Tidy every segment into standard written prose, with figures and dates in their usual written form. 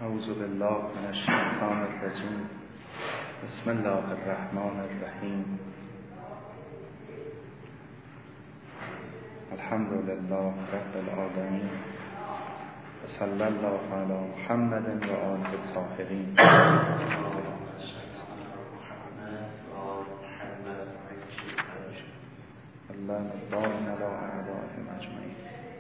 اعوذ بالله من الشیطان الرجیم. بسم الله الرحمن الرحیم. الحمد لله رب العالمین و صلی الله علی محمد و آله الطاهرین. الله الدائم علی اعدائهم اجمعین.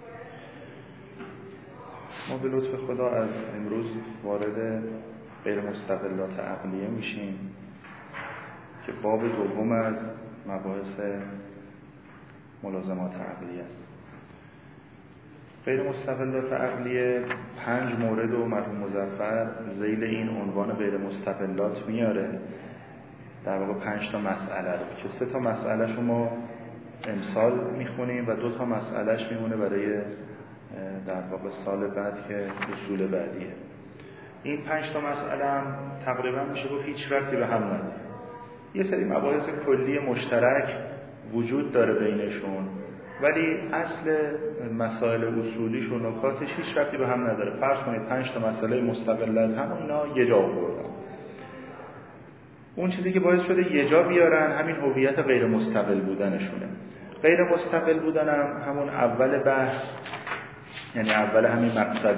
ما به لطف خدا از امروز وارد غیر مستقلات عقلیه میشیم که باب دوم از مباحث ملازمات عقلیه است. غیر مستقلات عقلیه 5 مورد و مرحوم مظفر ذیل این عنوان غیر مستقلات میاره، در واقع 5 تا مسئله رو که 3 تا مسئله شما امسال میخونیم و 2 تا مسئلهش میمونه برای در واقع سال بعد که اصول بعدیه. این 5 تا مسئله هم تقریبا میشه گفت هیچ ربطی به هم نداره. یه سری مباحث کلی مشترک وجود داره بینشون، ولی اصل مسائل اصولیش و نکاتش هیچ ربطی به هم نداره. فرض کنید 5 تا مسئله مستقل از هم اینا یه جا آوردن. اون چیزی که باعث شده یه جا بیارن همین هویت غیر مستقل بودنشونه. غیر مستقل بودن همون اول بحث، یعنی اول همین مقصد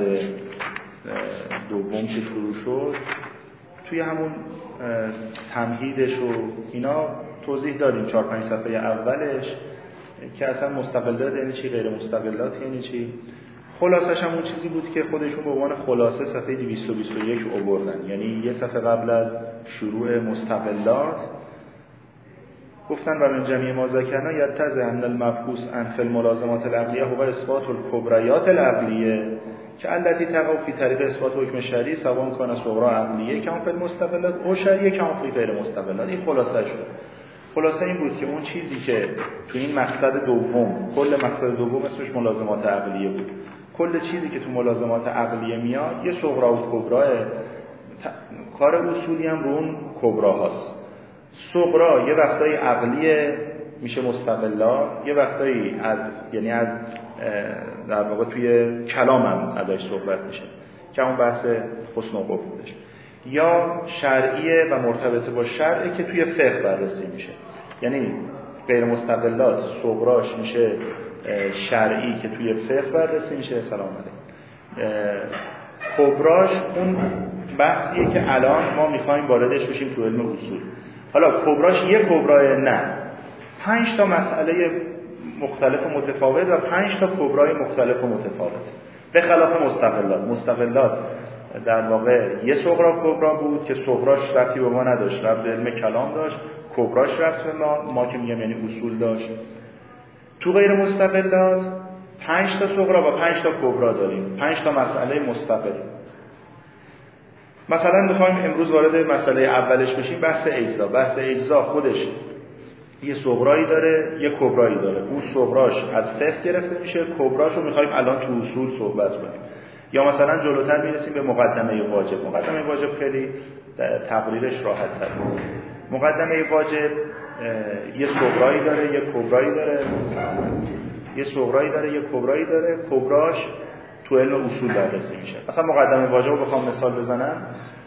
دوم که شروع شد، توی همون تمهیدش و اینا توضیح دادیم 4-5 صفحه اولش که اصلا مستقلات یعنی چی، غیر مستقلات یعنی چی. خلاصش هم اون چیزی بود که خودشون به عنوان خلاصه صفحه 221 آوردن، یعنی یه صفحه قبل از شروع مستقلات گفتن و من جمعی ما ذکرنا یتضح ان المبحوث عن فی الملازمات العقلیه هو اثبات الکبریات العقلیه که التي تقع فی طریق اثبات حکم شرعی سواء کان صغرا عقلیه که هم فی المستقلات او شرعیه که هم فی غیر مستقلات. این خلاصه شد. خلاصه این بود که اون چیزی که تو این مقصد دوم، کل مقصد دوم اسمش ملازمات عقلیه بود، کل چیزی که تو ملازمات عقلیه میاد یه صغرا و کبراه، کار اصولی هم رو اون کبرا هاست. صغرا یه وقتایی عقلیه میشه مستقلات، یه وقتایی از یعنی از در واقع توی کلام هم ازش صحبت میشه که اون بحث حسن و قبولش، یا شرعیه و مرتبطه با شرعه که توی فقه بررسی میشه. یعنی غیر مستقلات صغراش میشه شرعی که توی فقه بررسی میشه. سلام علیکم. کبراش اون بحثیه که الان ما میخوایم واردش بشیم تو علم اصول. حالا کبراش یه کبرای نه، 5 تا مسئله مختلف و متفاوت و 5 تا کبرای مختلف و متفاوت، به خلاف مستقلات. مستقلات در واقع یه صغرا کبرا بود که صغراش ربطی به ما نداشت، ربط به علم کلام داشت، کبراش ربط به ما که میگم یعنی اصول داشت. تو غیر مستقلات 5 تا صغرا و 5 تا کبرا داریم، 5 تا مسئله مستقل. مثلا میخوایم امروز وارد مسئله اولش بشیم، بحث اجزا. بحث اجزا خودش یه صغرایی داره، یه کبرایی داره. اون صغراش از فقه گرفته میشه، کبراشو میخوایم الان تو اصول صحبت کنیم. یا مثلا جلوتر میرسیم به مقدمه واجب. مقدمه واجب خیلی تقریرش راحت تره. مقدمه واجب یه صغرایی داره، یه کبرایی داره، یه صغرایی داره، یه کبرایی داره. کبراش تو علم اصول بررسی میشه. مثلا مقدمه واجب رو بخوام مثال بزنم،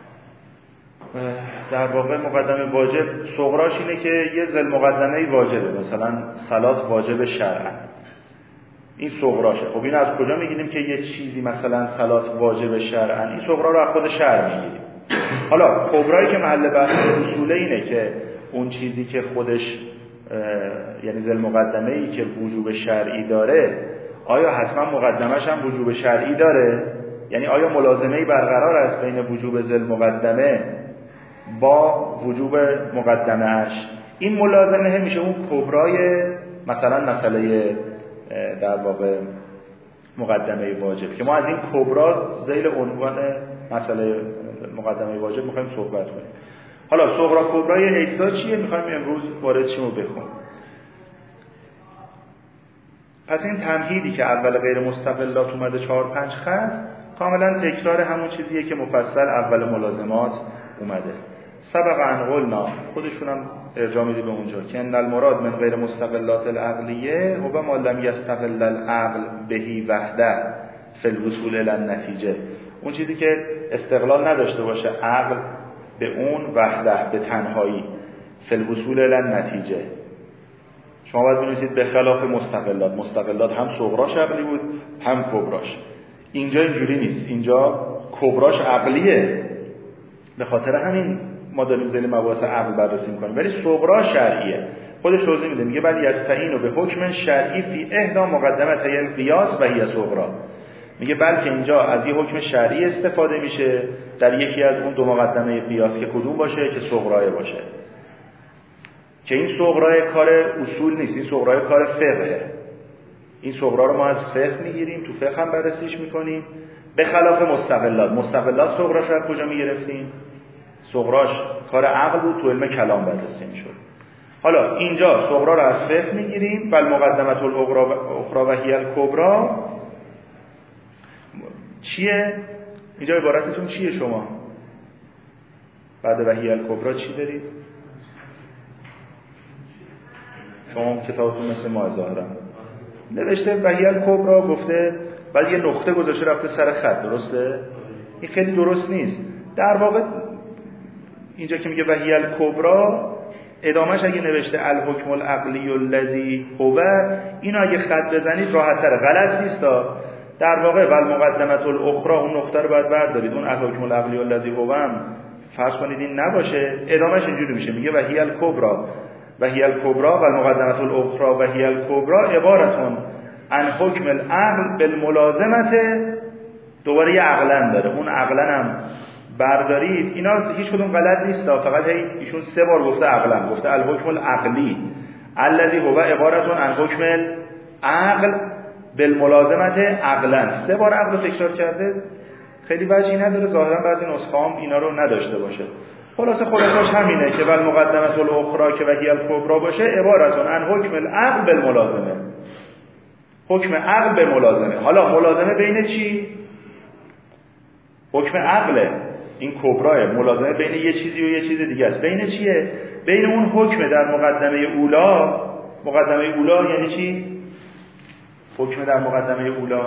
در واقع مقدمه واجب صغراش اینه که یه ذل مقدمه واجبه، مثلا صلات واجب شرعا، این صغراشه. خب این از کجا میگیریم که یه چیزی مثلا صلات واجب شرعا؟ این صغرا رو از خود شرع میگیریم. حالا کبرایی که محل بحث اصوله اینه که اون چیزی که خودش یعنی ذل مقدمه ای که وجوب شرعی داره، آیا حتما مقدمش هم وجوب شرعی داره؟ یعنی آیا ملازمه‌ای برقرار است بین وجوب ذل مقدمه با وجوب مقدمه اش؟ این ملازمه میشه اون کبرای مثلا مسئله در واقع مقدمه واجب که ما از این کبرا ذیل عنوان مسئله مقدمه واجب میخوایم صحبت کنیم. حالا صغرا کبرای اجزا چیه؟ میخوایم امروز وارد شیم و بخونیم. پس این تمهیدی که اول غیر مستقلات اومده 4-5 خط کاملا تکرار همون چیزیه که مفصل اول ملازمات اومده. سبق ان قلنا، خودشون هم ارجاع میده به اونجا که ان المراد من غیر مستقلات العقلیه هو ما لم یستقل العقل بهی وحده فی الوصول الی النتیجه. اون چیزی که استقلال نداشته باشه عقل به اون وحده، به تنهایی، فی الوصول الی النتیجه. شما باید بنویسید به خلاف مستقلات هم صغراش عقلی بود هم کبراش. اینجا اینجوری نیست، اینجا کبراش عقلیه، به خاطر همین ما داریم ذیل مباحث عقل بررسی میکنیم، ولی صغرا شرعیه. خودش توضیح میده، میگه ولی یستعین به حکم شرعی فی احدا مقدمتي القیاس و هی صغرا. میگه بلکه اینجا از یه حکم شرعی استفاده میشه در یکی از اون دو مقدمه قیاس که کدوم باشه؟ که صغرای باشه. که این صغرای کار اصول نیست، این صغرای کار فقهه. این صغرا رو ما از فقه میگیریم، تو فقه هم بررسیش میکنیم. به خلاف مستقلات صغراش رو از کجا میگرفتیم؟ صغراش کار عقل بود، تو علم کلام بررسی میشد. حالا اینجا صغرا رو از فقه میگیریم و المقدمه الاخرى و هی الکبری چیه؟ اینجا عبارتتون چیه شما؟ بعد و هی الکبری چی دارید؟ شما کتابتون مثل ما ظاهرا نوشته و هی الکبری، گفته بعد یه نقطه گذاشته رفته سر خط، درسته؟ این خیلی درست نیست. در واقع اینجا که میگه و هی الکبری، ادامهش اگه نوشته الحکم العقلی الذی هو، اینو اگه خط بزنید راحت تره، غلط نیست. در واقع و المقدمه الاخرى، اون نقطه رو باید بردارید، اون الحکم العقلی الذی هو هم فرض کنید این نباشه، ادامهش اینجوری میشه، میگه و هی الکبری و المقدمه الاخرى و هی الکبری عبارتون عن حکم العقل بالملازمه. دوباره یه عقلن داره، اون عقلن هم بردارید. اینا هیچ کدوم غلط نیست، فقط ایشون 3 بار گفته عقلن، گفته الحکم العقلی الذی هو عبارتون عن حکم العقل بالملازمه عقلن. 3 بار عقل رو تکرار کرده، خیلی وجهی نداره، ظاهرا بعضی نسخه هم اینا رو نداشته باشه. خلاصش همینه که ول مقدمه الاخرى که و هی الکبری باشه عبارتون عن حکم العقل بالملازمه، حکم عقل به ملازمه. حالا ملازمه بین چی؟ حکم عقله، این کبراه، ملازمه بین یه چیزی و یه چیز دیگه است. بین چیه؟ بین اون حکم در مقدمه اولا. مقدمه اولا یعنی چی؟ حکم در مقدمه اولا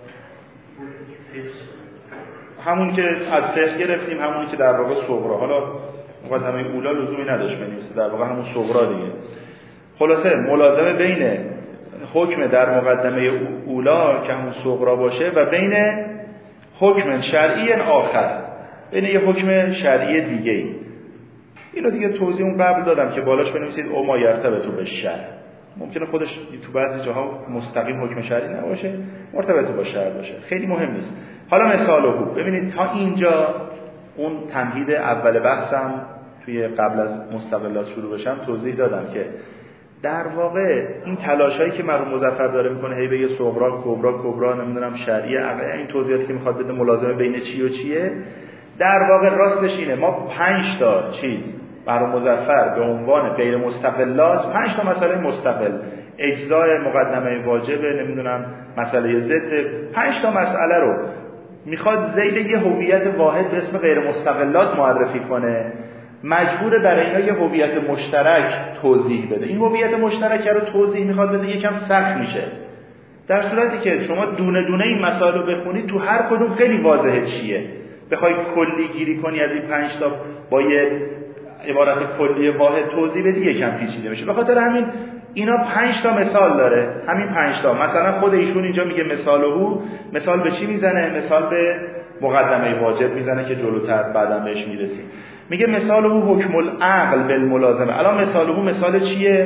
همون که از فقه گرفتیم، همون که در واقع صغرا. حالا مقدمه اولا لزومی نداشت بنویسه، در واقع همون صغرا دیگه. خلاصه ملازمه بین حکم در مقدمه اولا که همون صغرا باشه و بین حکم شرعی آخر، بین یه حکم شرعی دیگه. اینو دیگه توضیح اون قبل دادم که بالاش بنویسید او ما یرتبط به شرع. ممکنه خودش تو بعضی جاها مستقیم حکم شرعی نباشه، مرتبط با شرع باشه، خیلی مهم نیست. حالا مثال خوب ببینید، تا اینجا اون تمهید اول بحثم توی قبل از مستقلات شروع بشم توضیح دادم که در واقع این تلاشایی که مرحوم مظفر داره میکنه، هی بگه صغرا کبرا نمیدونم شرعی عقلی، این توضیحاتی که میخواد بده ملازمه بین چی و چیه، در واقع راستش اینه ما 5 تا چیز مرحوم مظفر به عنوان غیر مستقلات، 5 تا مسئله مستقل، اجزای مقدمه واجبه، نمیدونم مسئله ضد، 5 تا مسئله رو میخواد ذیل یه هویت واحد به اسم غیر مستقلات معرفی کنه. مجبوره برای اینا یه هویت مشترک توضیح بده. این هویت مشترک رو توضیح میخواد بده، یکم سخت میشه. در صورتی که شما دونه دونه این مسائل رو بخونید، تو هر کدوم خیلی واضحه چیه. بخوای کلی گیری کنی از این 5 تا با یه عبارت کلی واحد توضیح بدی، یکم پیچیده میشه. به خاطر همین اینا 5 تا مثال داره. همین 5 تا مثلا خود ایشون اینجا میگه مثال به چی میزنه؟ مثال به مقدمه واجب میزنه که جلوتر بعدا بهش میرسیم. میگه مثال او حکم العقل بالملازمه. الان مثال چیه؟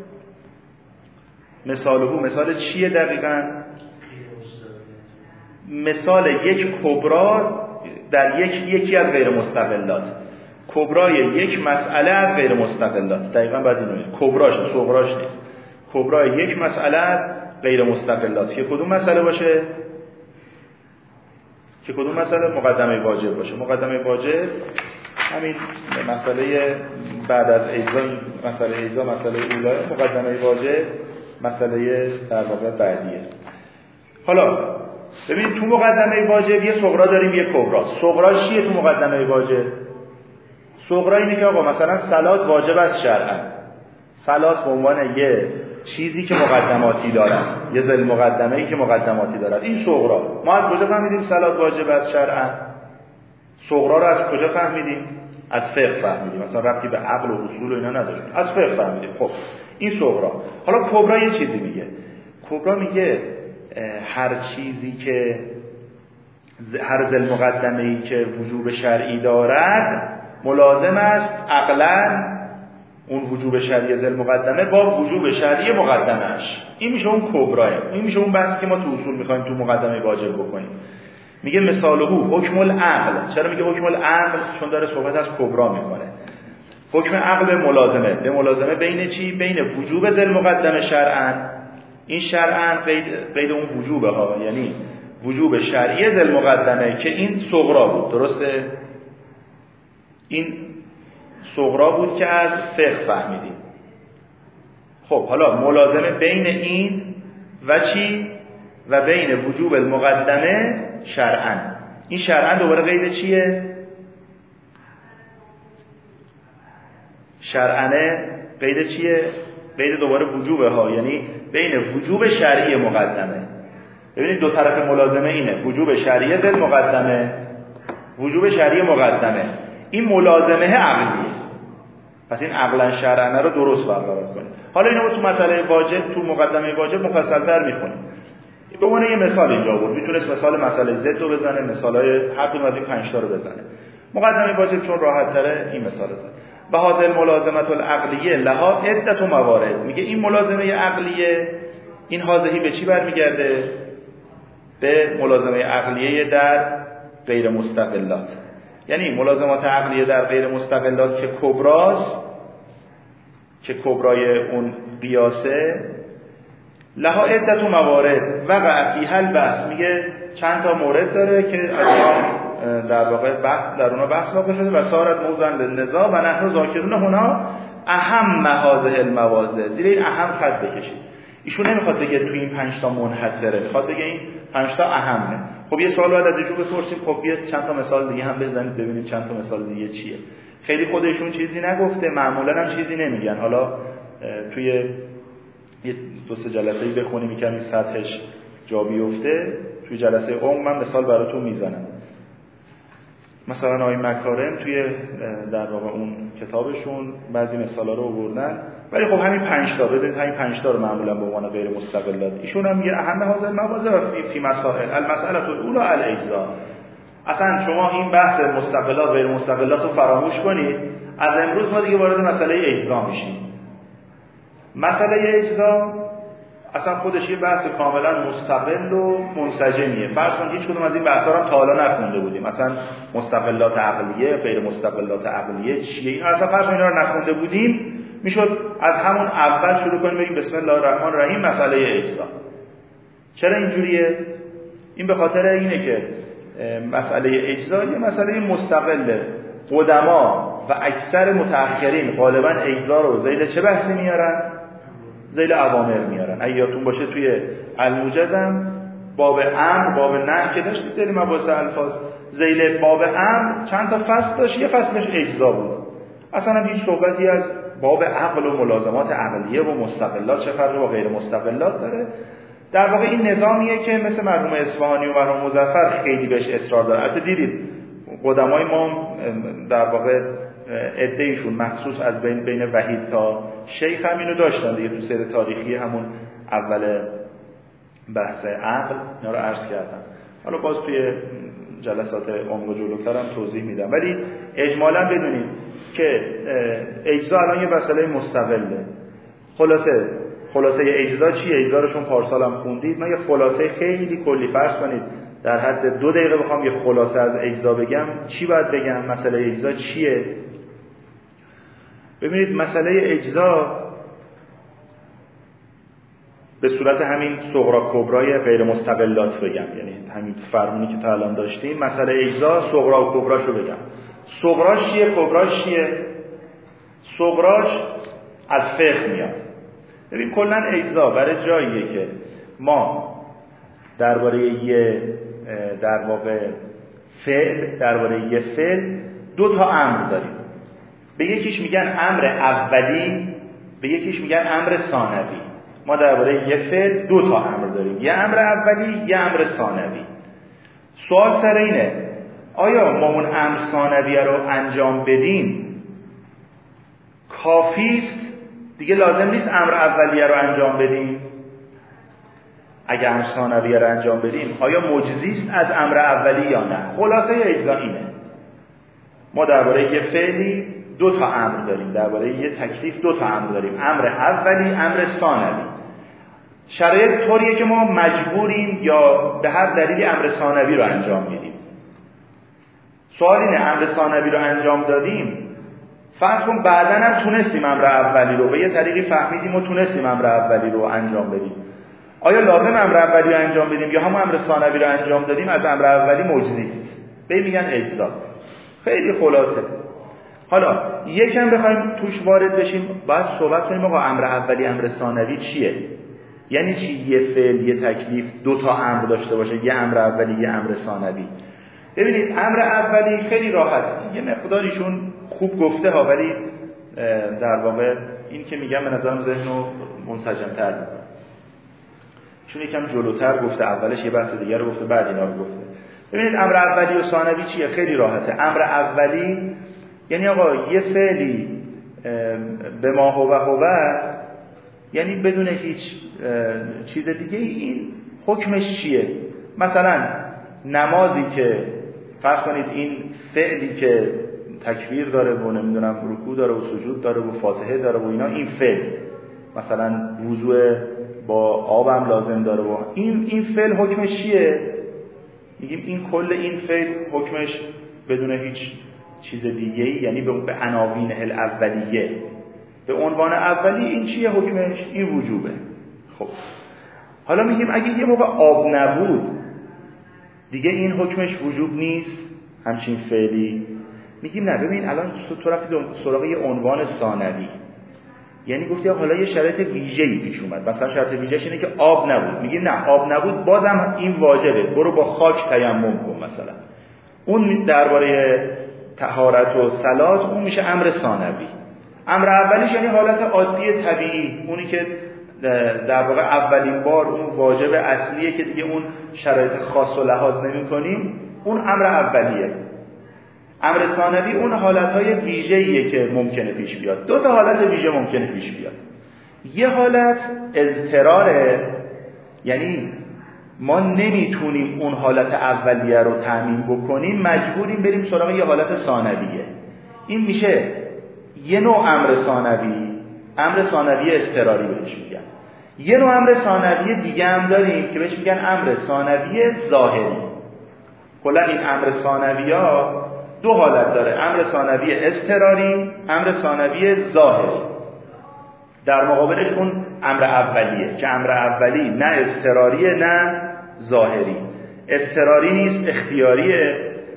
مثال چیه دقیقاً؟ مثال یک کبرا در یکی از غیر مستقلات. کبرای یک مسئله از غیر مستقلات. دقیقاً بعد اینو کبراش صغراش نیست. کبرای یک مسئله از غیر مستقلات که کدوم مسئله باشه؟ که کدوم مسئله؟ مقدمه واجب باشه. مقدمه واجب همین مسئله بعد از اجزا، مسئله اولا، مقدمه واجب مسئله در واقع بعدیه. حالا ببینید تو مقدمه واجب یه صغرا داریم، یه کبرا. صغرا چیه تو مقدمه واجب؟ صغرا اینه که آقا مثلا صلات واجب است شرعا. صلات به عنوان یه چیزی که مقدماتی دارد، یه ذل مقدمه‌ای که مقدماتی دارد. این صغرا ما از کجا فهمیدیم صلات واجب است شرعاً؟ صغرا رو از کجا فهمیدیم؟ از فقه فهمیدیم، مثلا ربطی به عقل و اصول و اینا نداشت، از فقه فهمیدیم. خب این صغرا. حالا کبرا یه چیزی میگه. کبرا میگه هر چیزی که هر ذل مقدمه‌ای که وجوب شرعی دارد ملازم است عقلاً اون وجوب شرعی ذل مقدمه با وجوب شرعی مقدمه‌اش. این میشه اون کبراه. این میشه اون بحثی که ما تو اصول می‌خوایم تو مقدمه واجب بکنیم. میگه مثاله حکم العقل. چرا میگه حکم العقل؟ چون داره صحبت از کبرا میکنه. حکم عقل به ملازمه بین چی؟ بین وجوب ذل مقدمه شرعاً، این شرعاً قید اون وجوبه ها، یعنی وجوب شرعی ذل مقدمه که این صغرا بود. درسته؟ این صغرا بود که از فقه فهمیدیم. خب حالا ملازمه بین این و چی؟ و بین وجوب المقدمه شرعاً. این شرعاً دوباره قید چیه؟ شرعاً قید چیه؟ قید دوباره وجوبه ها، یعنی بین وجوب شرعی مقدمه. ببینید دو طرف ملازمه اینه، وجوب شرعی ذل مقدمه، وجوب شرعی مقدمه. این ملازمه عقلیه، پس این عقلا شرعاً رو درست برقرار کنه. حالا اینو تو مسئله واجب، تو مقدمه واجب مفصل‌تر می‌خونیم. به عنوان یه مثال اینجا بود، میتونست مثال مسئله زد رو بزنه، مثالای هر کدوم از این 5 تا رو بزنه. مقدمه واجب چون راحت تره این مثال زد. و حاصل ملازمت العقلیه لها عدت موارد. میگه این ملازمه عقلیه، این حاضهی به چی برمیگرده؟ به ملازمه عقلیه در غیر مستقلات. یعنی ملازمات عقلیه در غیر مستقلات که کبراست، که کبرای اون قیاسه، لها عدت موارد وقع فیها البحث. میگه چند تا مورد داره که در واقع بحث در اونها بحث واقع شده و صارت موضوعا للنزاع و نحن ذاکرون هنا اهم هذه المواضع. زیر این اهم خط بکشید. ایشون نمیخواد بگه تو این 5 تا منحصره، میخواد بگه این 5 تا اهمه. خب یه سوال باید از ایشون بپرسیم، خب بیا چند تا مثال دیگه هم بزنید ببینیم چند تا مثال دیگه چیه. خیلی خودشون چیزی نگفته، معمولا هم چیزی نمیگن. حالا توی یه 2-3 جلسه‌ای بخونیم کمی سطحش جا بیفته، توی جلسه عمق من مثال براتون میزنم. مثلا آقای مکارم توی در واقع اون کتابشون بعضی مثالا رو آوردن، ولی خب همین 5 تا ببینید، همین 5 تا رو معمولا به عنوان غیر مستقلات ایشون هم میگه اهم حاضر مواضع فی مسائل المساله الاولى الاجزاء. اصلا شما این بحث مستقلات غیر مستقلات رو فراموش کنید، از امروز ما دیگه وارد مسئله اجزا میشیم. مسئله اجزا اصلا خودش یه بحث کاملا مستقل و منسجمیه. فرض کن هیچ کدوم از این بحثا رو تا حالا نخونده بودیم، مثلا مستقلات عقلیه، غیر مستقلات عقلیه چیه، اینا اصلا فرض کن اینا رو نخونده بودیم، میشد از همون اول شروع کنیم بگیم بسم الله الرحمن الرحیم مسئله اجزا. چرا اینجوریه؟ این به خاطر اینه که مسئله اجزا یه مسئله مستقله. قدما و اکثر متأخرین غالبا اجزا رو ذیل چه بحثی میارن؟ ذیل اوامر میارن. اگه یادتون باشه توی الموجزم باب امر، باب نهی که داشت ذیل مباحث الفاظ، ذیل باب امر چند تا فصل داشت، یه فصلش اجزا بود. اصلا هیچ صحبتی از باب عقل و ملازمات عقلیه و مستقلات چه فرقی با غیر مستقلات داره. در واقع این نظامیه که مثل مرحوم اصفهانی و مرحوم مظفر خیلی بهش اصرار داره. البته دیدید قدمای ما در واقع عده‌ایشون مخصوص از بین وحید تا شیخ هم اینو داشتن دیگه، تو سیر تاریخی همون اول بحث عقل اینا رو عرض کردم. حالا باز توی جلسات عمق و جلوتر هم توضیح میدم، ولی اجمالا بدونید که اجزا الان یه مسئله مستقله. خلاصه اجزا چیه؟ اجزا رو شما پارسال هم خوندید. من یه خلاصه خیلی کلی فرض کنید در حد 2 دقیقه بخوام یه خلاصه از اجزا بگم، چی باید بگم؟ مسئله اجزا چیه؟ ببینید مسئله اجزا به صورت همین صغرا کبرای غیر مستقلات بگم، یعنی همین فرمونی که تا الان داشتیم، مسئله اجزا صغرا و کبراشو بگم. صغراش چیه؟ کبراش چیه؟ صغراش از فقه میاد. ببین کلا اجزا برای جاییه که ما درباره یه در واقع فعل، درباره یه فعل 2 تا امر داریم. به یکیش میگن امر اولی، به یکیش میگن امر ثانوی. ما درباره یه فعل دو تا امر داریم، یه امر اولی، یه امر ثانوی. سوال سر اینه آیا ما اون امر ثانویه رو انجام بدیم کافیست؟ دیگه لازم نیست امر اولیه رو انجام بدیم؟ اگه امر ثانویه رو انجام بدیم آیا مجزیست از امر اولی یا نه؟ خلاصه اجزا اینه ما درباره یه فعلی دو تا امر داریم، درباره یه تکلیف دو تا امر داریم، امر اولی، امر ثانوی. شرایط طوریه که ما مجبوریم یا به هر دلیلی امر ثانوی رو انجام میدیم. سوال اینه امر ثانوی رو انجام دادیم، فرض کن بعداً هم تونستیم امر اولی رو به یه طریقی فهمیدیم و تونستیم امر اولی رو انجام بدیم، آیا لازم امر اولی رو انجام بدیم یا هم امر ثانوی رو انجام دادیم از امر اولی مجزیست؟ به میگن اجزا. خیلی خلاصه. حالا یکم بخوایم توش وارد بشیم باید صحبت کنیم آقا امر اولی امر ثانوی چیه؟ یعنی چی یه فعل یه تکلیف دو تا امر داشته باشه، یه امر اولی یه امر ثانوی؟ ببینید امر اولی خیلی راحت، یه مقداریشون خوب گفته ها، ولی در واقع این که میگم به نظرم ذهنو منسجم‌تر می‌کنه، چون یکم جلوتر گفته، اولش یه بحث دیگه رو گفته بعد اینا رو گفته. ببینید امر اولی و ثانوی چیه؟ خیلی راحته. امر اولی یعنی آقا یه فعلی به ما هو یعنی بدون هیچ چیز دیگه این حکمش چیه؟ مثلا نمازی که فرض کنید این فعلی که تکبیر داره و نمیدونم رکوع داره و سجود داره و فاتحه داره و اینا، این فعل مثلا وضوء با آبم لازم داره و این فعل حکمش چیه؟ میگیم این کل این فعل حکمش بدون هیچ چیز دیگه‌ای، یعنی به عناوین الاولیه، به عنوان اولی این چیه حکمش؟ این وجوبه. خب حالا میگیم اگه یه موقع آب نبود دیگه این حکمش وجوب نیست همچین فعلی؟ میگیم نه. ببین الان تو رفتی سراغ یه عنوان ثانوی، یعنی گفتی حالا یه شرایط ویژه‌ای پیش اومد، مثلا شرط ویژه‌ش اینه که آب نبود، میگیم نه آب نبود بازم این واجبه، برو با خاک تیمم کن مثلا. اون درباره طهارت و صلات اون میشه امر ثانوی. امر اولیش یعنی حالت عادی طبیعی، اونی که در واقع اولین بار اون واجب اصلیه که دیگه اون شرایط خاص و لحاظ نمی‌کنیم، اون امر اولیه. امر ثانوی اون حالتهای ویژه‌ایه که ممکنه پیش بیاد. دو تا حالت ویژه ممکنه پیش بیاد. یه حالت اضطراره، یعنی ما نمیتونیم اون حالت اولیه رو تامین بکنیم، مجبوریم بریم سراغ یه حالت ثانویه. این میشه یه نوع امر ثانوی، امر ثانوی اضطراری بهش میگن. یه نوع امر ثانوی دیگه هم داریم که بهش میگن امر ثانوی ظاهری. کلا این امر ثانوی‌ها دو حالت داره، امر ثانوی اضطراری، امر ثانوی ظاهری. در مقابلش اون امر اولیه که امر اولی نه اضطراریه نه ظاهری. اضطراری نیست، اختیاریه،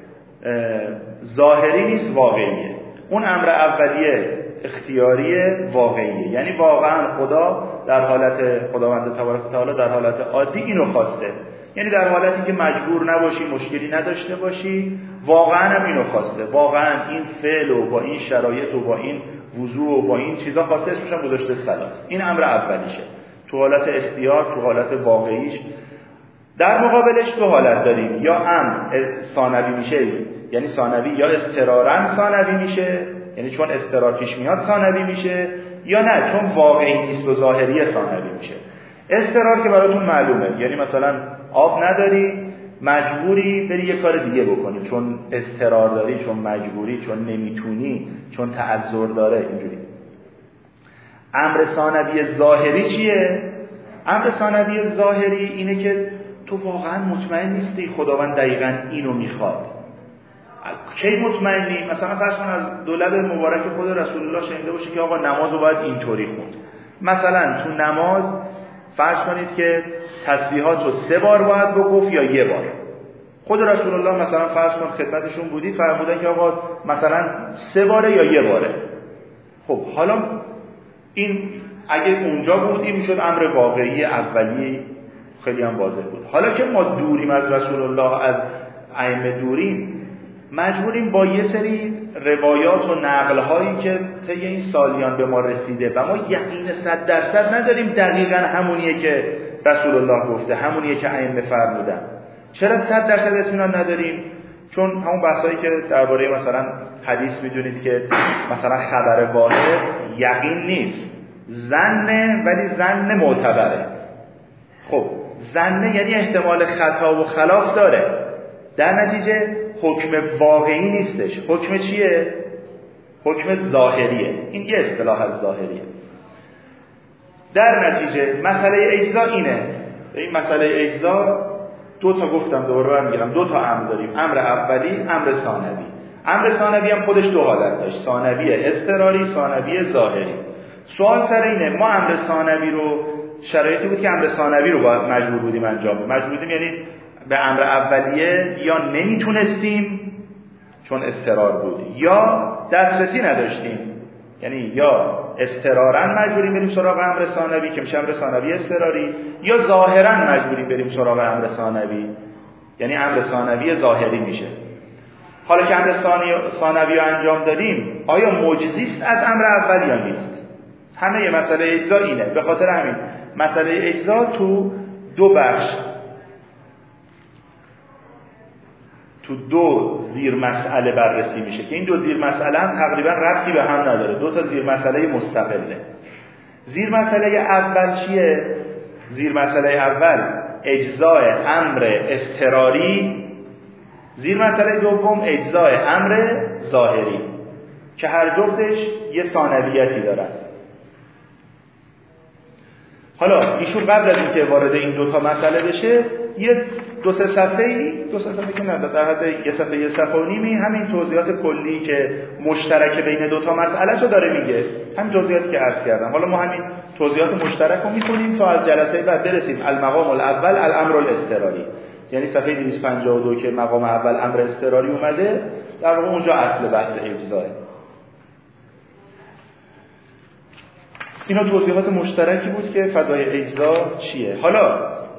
ظاهری نیست، واقعیه. اون امر اولیه اختیاریه، واقعیه، یعنی واقعا خدا در حالت خداوند تبارک و تعالی در حالت عادی اینو خواسته، یعنی در حالتی که مجبور نباشی، مشکلی نداشته باشی، واقعا هم اینو خواسته، واقعا این فعل و با این شرایط و با این وضوء و با این چیزا خواسته، اسمش هم گذاشته صلات. این امر اولیشه، تو حالت اختیار، تو حالت واقعیش. در مقابلش دو حالت داریم، یا امر ثانوی میشه، یعنی ثانوی یا اضطرارا ثانوی میشه، یعنی چون اضطرار پیش میاد ثانوی میشه، یا نه چون واقعی نیست و ظاهری ثانوی میشه. اضطرار که براتون معلومه، یعنی مثلا آب نداری، مجبوری بری یه کار دیگه بکنی، چون اضطرار داری، چون مجبوری، چون نمیتونی، چون تعذر داره، اینجوری. امر ثانوی ظاهری چیه؟ امر ثانوی ظاهری اینه که تو واقعا مطمئن نیستی خداوند دقیقاً اینو میخواد. کی مطمئنی؟ مثلا فرض کن از دو لب مبارک خود رسول الله شنیده باشی که آقا نمازو باید اینطوری خوند. مثلا تو نماز فرض کنید که تسبیحات رو 3 بار باید بگفت یا 1 بار. خود رسول الله مثلا فرض کن خدمتشون بودی، فرمودن که آقا مثلا 3 باره یا 1 باره. خب حالا این اگه اونجا بود این میشد امر واقعی اولی، خیلی هم واضح بود. حالا که ما دوریم از رسول الله، از ائمه دوریم، مجبوریم با یه سری روایات و نقل‌هایی که طی این سالیان به ما رسیده و ما یقین 100% نداریم دقیقاً همونیه که رسول الله گفته، همونیه که ائمه فرمودن. چرا 100% اطمینان نداریم؟ چون همون بحثایی که درباره مثلا حدیث میدونید که مثلا خبر واحد یقین نیست، ظنه، ولی ظن معتبره. خب ظنه یعنی احتمال خطا و خلاف داره، در نتیجه حکم واقعی نیستش. حکم چیه؟ حکم ظاهریه. این یه اصطلاح از ظاهریه. در نتیجه مسئله اجزا اینه. این مسئله اجزا دو تا گفتم، دوباره برمیگردم، دو تا امر داریم، امر اولی، امر ثانوی. امر ثانوی هم خودش دو حالت داشت، ثانوی اضطراری، ثانوی ظاهری. سوال سر اینه، ما امر ثانوی رو شرایطی بود که امر ثانوی رو مجبور بودیم انجام بدیم. مجبور بودیم یعنی به امر اولیه یا نمیتونستیم چون اضطرار بود، یا دسترسی نداشتیم، یعنی یا اضطرارا مجبوریم بریم سراغ امر ثانوی که میشه امر ثانوی اضطراری، یا ظاهرا مجبوریم بریم سراغ امر ثانوی، یعنی امر ثانوی ظاهری میشه. حالا که امر ثانوی رو انجام دادیم، آیا معجزی است از امر اولی یا نیست؟ همه مسئله اجزا اینه. به خاطر همین مسئله اجزا تو دو بخش، تو دو زیر مسئله بررسی میشه که این دو زیر مسئله هم تقریبا ربطی به هم نداره، دو تا زیر مسئله مستقله. زیر مسئله اول چیه؟ زیر مسئله اول اجزای امر اضطراری، زیر مسئله دوم اجزای امر ظاهری که هر جفتش یه ثانویتی دارن. حالا ایشون قبل از اینکه وارد این دو تا مسئله بشه یه دو سه صفحه که نه، در حد یه صفحه و نیمی همین توضیحات کلی که مشترک بین دو تا مسئله رو داره میگه، همین توضیحاتی که عرض کردم. حالا ما همین توضیحات مشترک رو میخونیم تا از جلسه بعد برسیم المقام الاول الامر الاضطراری، یعنی صفحه 252 که مقام اول امر اضطراری اومده، در واقع اونجا اصل بحث اجزاه. اینا توضیحات مشترکی بود که فضای اجزا چیه. حالا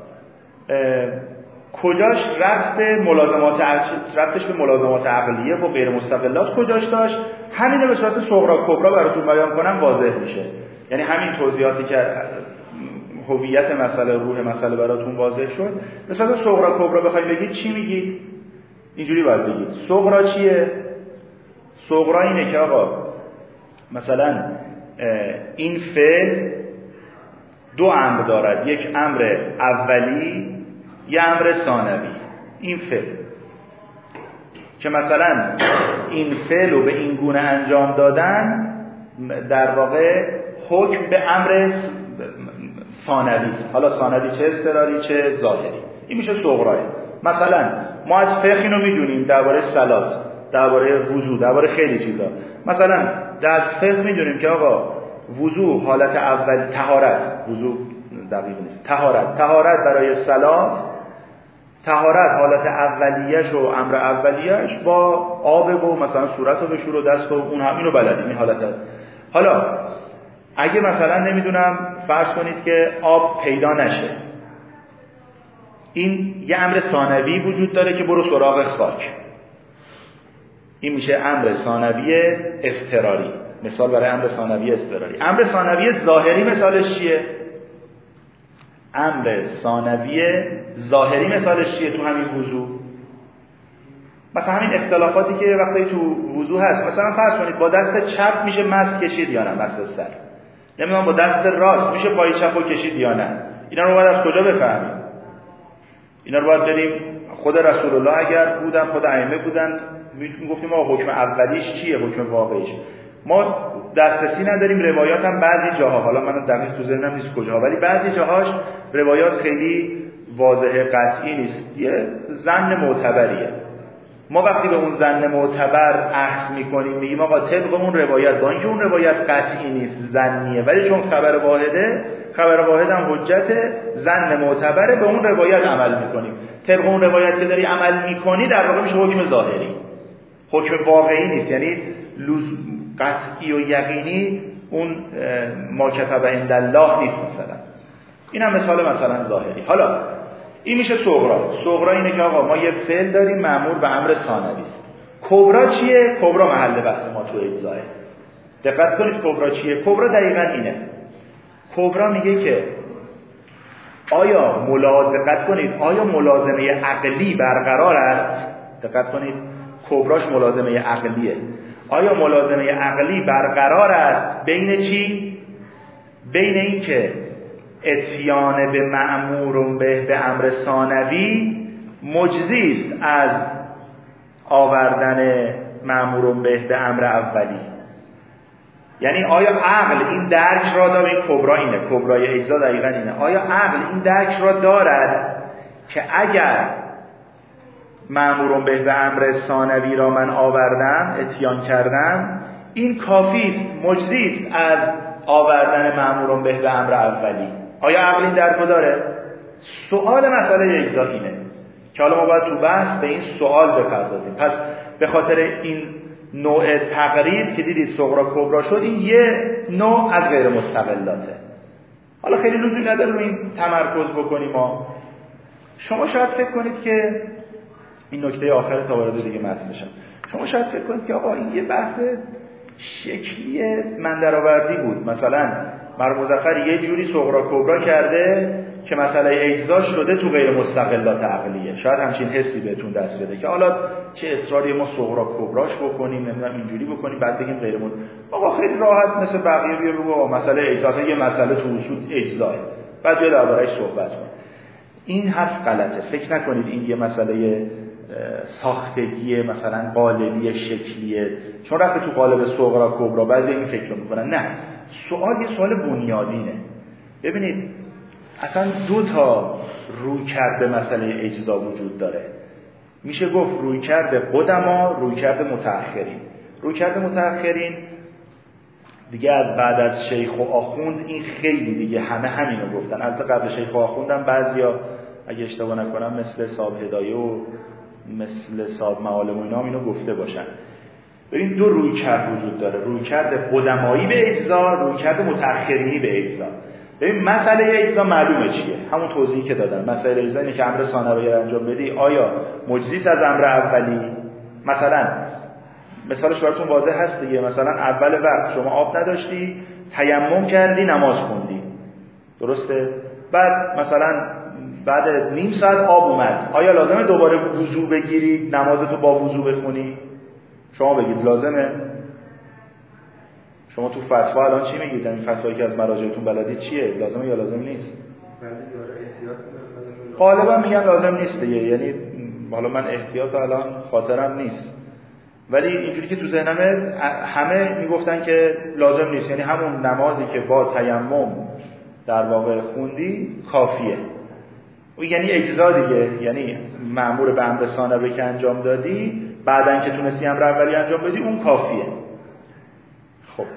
کجاش ربطش به ملازمات عقلیه و غیر مستقلات کجاش داشت، همین رو به صورت صغرا کبرا براتون بیان کنم واضح میشه. یعنی همین توضیحاتی که هویت مسئله، روح مسئله براتون واضح شد، به صورت صغرا کبرا بخواید بگید چی میگید؟ اینجوری باید بگید. صغرا چیه؟ صغرا اینه که آقا مثلا این فعل دو امر دارد، یک امر اولی، یک امر ثانوی. این فعل که مثلا این فعل رو به این گونه انجام دادن در واقع حکم به امر ثانوی، حالا ثانوی چه اضطراری چه ظاهری، این میشه صغرا. مثلا ما از فقه اینو میدونیم درباره صلات، درباره وضو، درباره خیلی چیزا. مثلا در فقه میدونیم که آقا وضو حالت اول، طهارت، وضو دقیق نیست، طهارت برای صلات، طهارت حالت اولیه‌اش و امر اولیه‌اش با آب و مثلا صورت رو بشور و دست و اون هم اینو بلدیم این حالت. حالا اگه مثلا نمیدونم فرض کنید که آب پیدا نشه، این یه امر ثانوی وجود داره که برو سراغ خاک، این میشه امر ثانوی اضطراری. مثال برای امر ثانوی اضطراری. امر ثانوی ظاهری مثالش چیه؟ امر ثانوی ظاهری مثالش چیه تو همین وضو؟ مثلا همین اختلافاتی که وقتی تو وضو هست، مثلا فرض کنید با دست چپ میشه مس کشید یا نه، مس سر، نمیدونم با دست راست میشه پای چپو کشید یا نه. اینا رو باید از کجا بفهمیم؟ اینا رو باید بریم خود رسول الله اگر بودن، خود ائمه بودن، میگفتیم ما حکم اولیش چیه، حکم واقعیش. ما دسترسی نداریم، روایات هم بعضی جاها، حالا من دقیق تو ذهنم نیست کجاها، ولی بعضی جاهاش روایات خیلی واضح قطعی نیست، یه ظن معتبریه. ما وقتی به اون ظن معتبر اخذ میکنیم، میگیم آقا طبق اون روایت، با اینکه اون روایت قطعی نیست، ظنیه، ولی چون خبر واحده، خبر واحد هم حجت، ظن معتبره، به اون روایت عمل میکنیم. طبق اون روایت که داری عمل میکنی در واقع میشه حکم ظاهری، حکم واقعی نیست، یعنی قطعی و یقینی اون ما کتب عند الله نیست. مثلا این هم مثلا ظاهری. حالا این میشه صغرا. صغرا اینه که آقا ما یه فعل داریم مأمور به امر ثانوی است. کبرا چیه؟ کبرا محل بحث ما تو اجزاه. دقت کنید کبرا چیه؟ کبرا دقیقاً اینه. کبرا میگه که آیا دقت کنید آیا ملازمه عقلی برقرار است؟ دقت کنید کبراش ملازمه عقلیه. آیا ملازمه عقلی برقرار است بین چی؟ بین این که اتیان به مأمور به امر ثانوی مجزی است از آوردن مأمور به امر اولی. یعنی آیا عقل این درک را داره؟ این کبرا اینه، کبرای اجزا دقیقاً اینه. آیا عقل این درک را دارد که اگر مأمور به امر ثانوی را من آوردم، اتیان کردم، این کافی است، مجزی است از آوردن مأمور به امر اولی؟ آیا عقل این درک را داره؟ سوال مسئله اجزا اینه که حالا ما باید تو بحث به این سوال بپردازیم. پس به خاطر این نوع تقریر که دیدید صغرا کبرا شد، این یه نوع از غیر مستقلاته. حالا خیلی لزومی نداره رو این تمرکز بکنیم. شما شاید فکر کنید که این نکته آخر تا وارد دیگه متن بشم، شما شاید فکر کنید که آقا این یه بحث شکلی من درآوردی بود، مثلا مرحوم مظفر یه جوری صغرا کبرا کرده که مسئله اجزا شده تو غیر مستقلات عقلیه. شاید همچین حسی بهتون دست بده که حالا چه اصراری ما صغرا کبراش بکنیم، نمیدونم اینجوری بکنیم بعد بگیم غیر مستقل. آقا خیلی راحت مثل بقیه بیا بگو آقا مسئله اجزا، اصلا یه مسئله تو اصول اجزاه، بعد بیا درباره‌اش صحبت کن. این حرف غلطه. فکر نکنید این یه مسئله ساختگی مثلا قالبی شکلیه چون رفته تو قالب صغرا کبرا. بعضی این فکر رو میکنن. نه، سوال یه سوال بنیادینه. ببینید اصلا دو تا رویکرد مسئله اجزا وجود داره. میشه گفت رویکرد قدما، رویکرد متأخرین. رویکرد متأخرین دیگه از بعد از شیخ و آخوند این خیلی دیگه همه همینو گفتن. البته قبل شیخ و آخوندم بعضیا اگه اشتباه نکنم مثل صاحب هدایه و مثل صاحب معالم و اینا هم اینو گفته باشن. ببین دو رویکرد وجود داره، رویکرد قدمایی به اجزا، رویکرد متأخرینی به اجزا. ببین مسئله اجزا معلومه چیه، همون توضیحی که دادم. مسئله اجزا اینه که امر ثانوی رو انجام بدی آیا مجزی از امر اولی؟ مثلا مثالش براتون واضح هست دیگه. مثلا اول وقت شما آب نداشتی، تیمم کردی، نماز خوندی، درسته؟ بعد مثلا بعد نیم ساعت آب اومد، آیا لازمه دوباره وضو بگیری نمازتو با وضو بخونی؟ شما بگید لازمه؟ شما تو فتوا الان چی میگید؟ این فتوایی که از مراجعتون بلدید چیه؟ لازمه یا لازم نیست؟ غالبا میگن لازم نیست دیگه. یعنی حالا من احتیاط الان خاطرم نیست، ولی اینجوری که تو ذهنمه همه میگفتن که لازم نیست. یعنی همون نمازی که با تیمم در واقع خوندی کافیه. یعنی اجزا دیگه، یعنی مأمور به امر ثانوی که انجام دادی بعدن که تونستی امر اولی انجام بدی اون کافیه. خب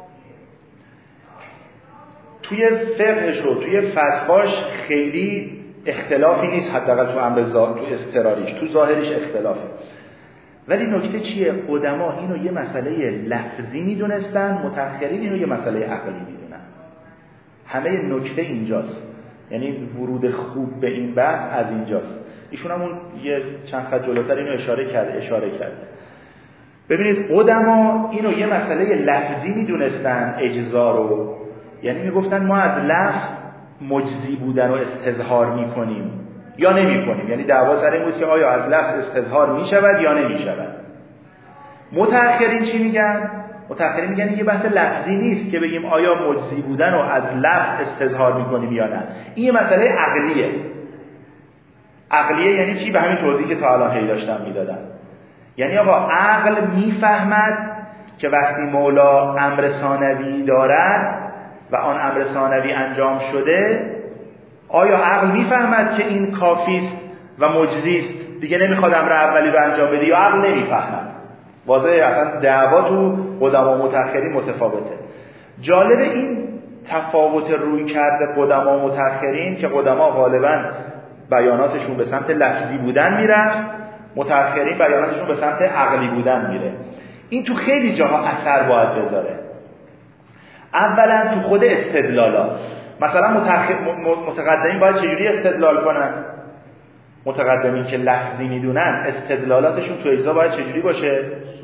توی فقهش و توی فتواش خیلی اختلافی نیست، حداقل تو امر تو اضطراریش، تو ظاهرش اختلافه. ولی نکته چیه؟ قدما اینو یه مسئله لفظی میدونستن، متأخرین اینو یه مسئله عقلی میدونن. همه نکته اینجاست، یعنی ورود خوب به این بحث از اینجاست. ایشون همون یه چند خط جلوتر اینو اشاره کرده. ببینید قدما اینو یه مسئله لفظی میدونستن اجزا رو، یعنی میگفتن ما از لفظ مجزی بودن رو استظهار میکنیم یا نمیکنیم. یعنی دعوا سر این بود که آیا از لفظ استظهار میشود یا نمیشود. متأخرین چی میگن؟ متأخرین میگن این یه بحث لفظی نیست که بگیم آیا مجزی بودن رو از لفظ استظهار میکنیم یا نه. این یه مسئله عقلیه. عقلیه یعنی چی؟ به همین توضیحی که تا الان هی داشتم میدادم. یعنی آقا عقل میفهمد که وقتی مولا امر ثانوی دارد و آن امر ثانوی انجام شده، آیا عقل میفهمد که این کافی است و مجزی است دیگه نمیخواد امر اولی رو انجام بده، یا عقل نمیفهمد؟ واضحه اصلا دعوا تو قدما و متأخرین متفاوته. جالب این تفاوت روی کرده قدما و متأخرین که قدما غالبا بیاناتشون به سمت لفظی بودن میرفت، متأخرین بیاناتشون به سمت عقلی بودن میره. این تو خیلی جاها اثر باید بذاره. اولا تو خود استدلالات، مثلا متقدمین باید چجوری استدلال کنن؟ متقدمین که لفظی میدونن استدلالاتشون تو اجزا باید چجوری باشه؟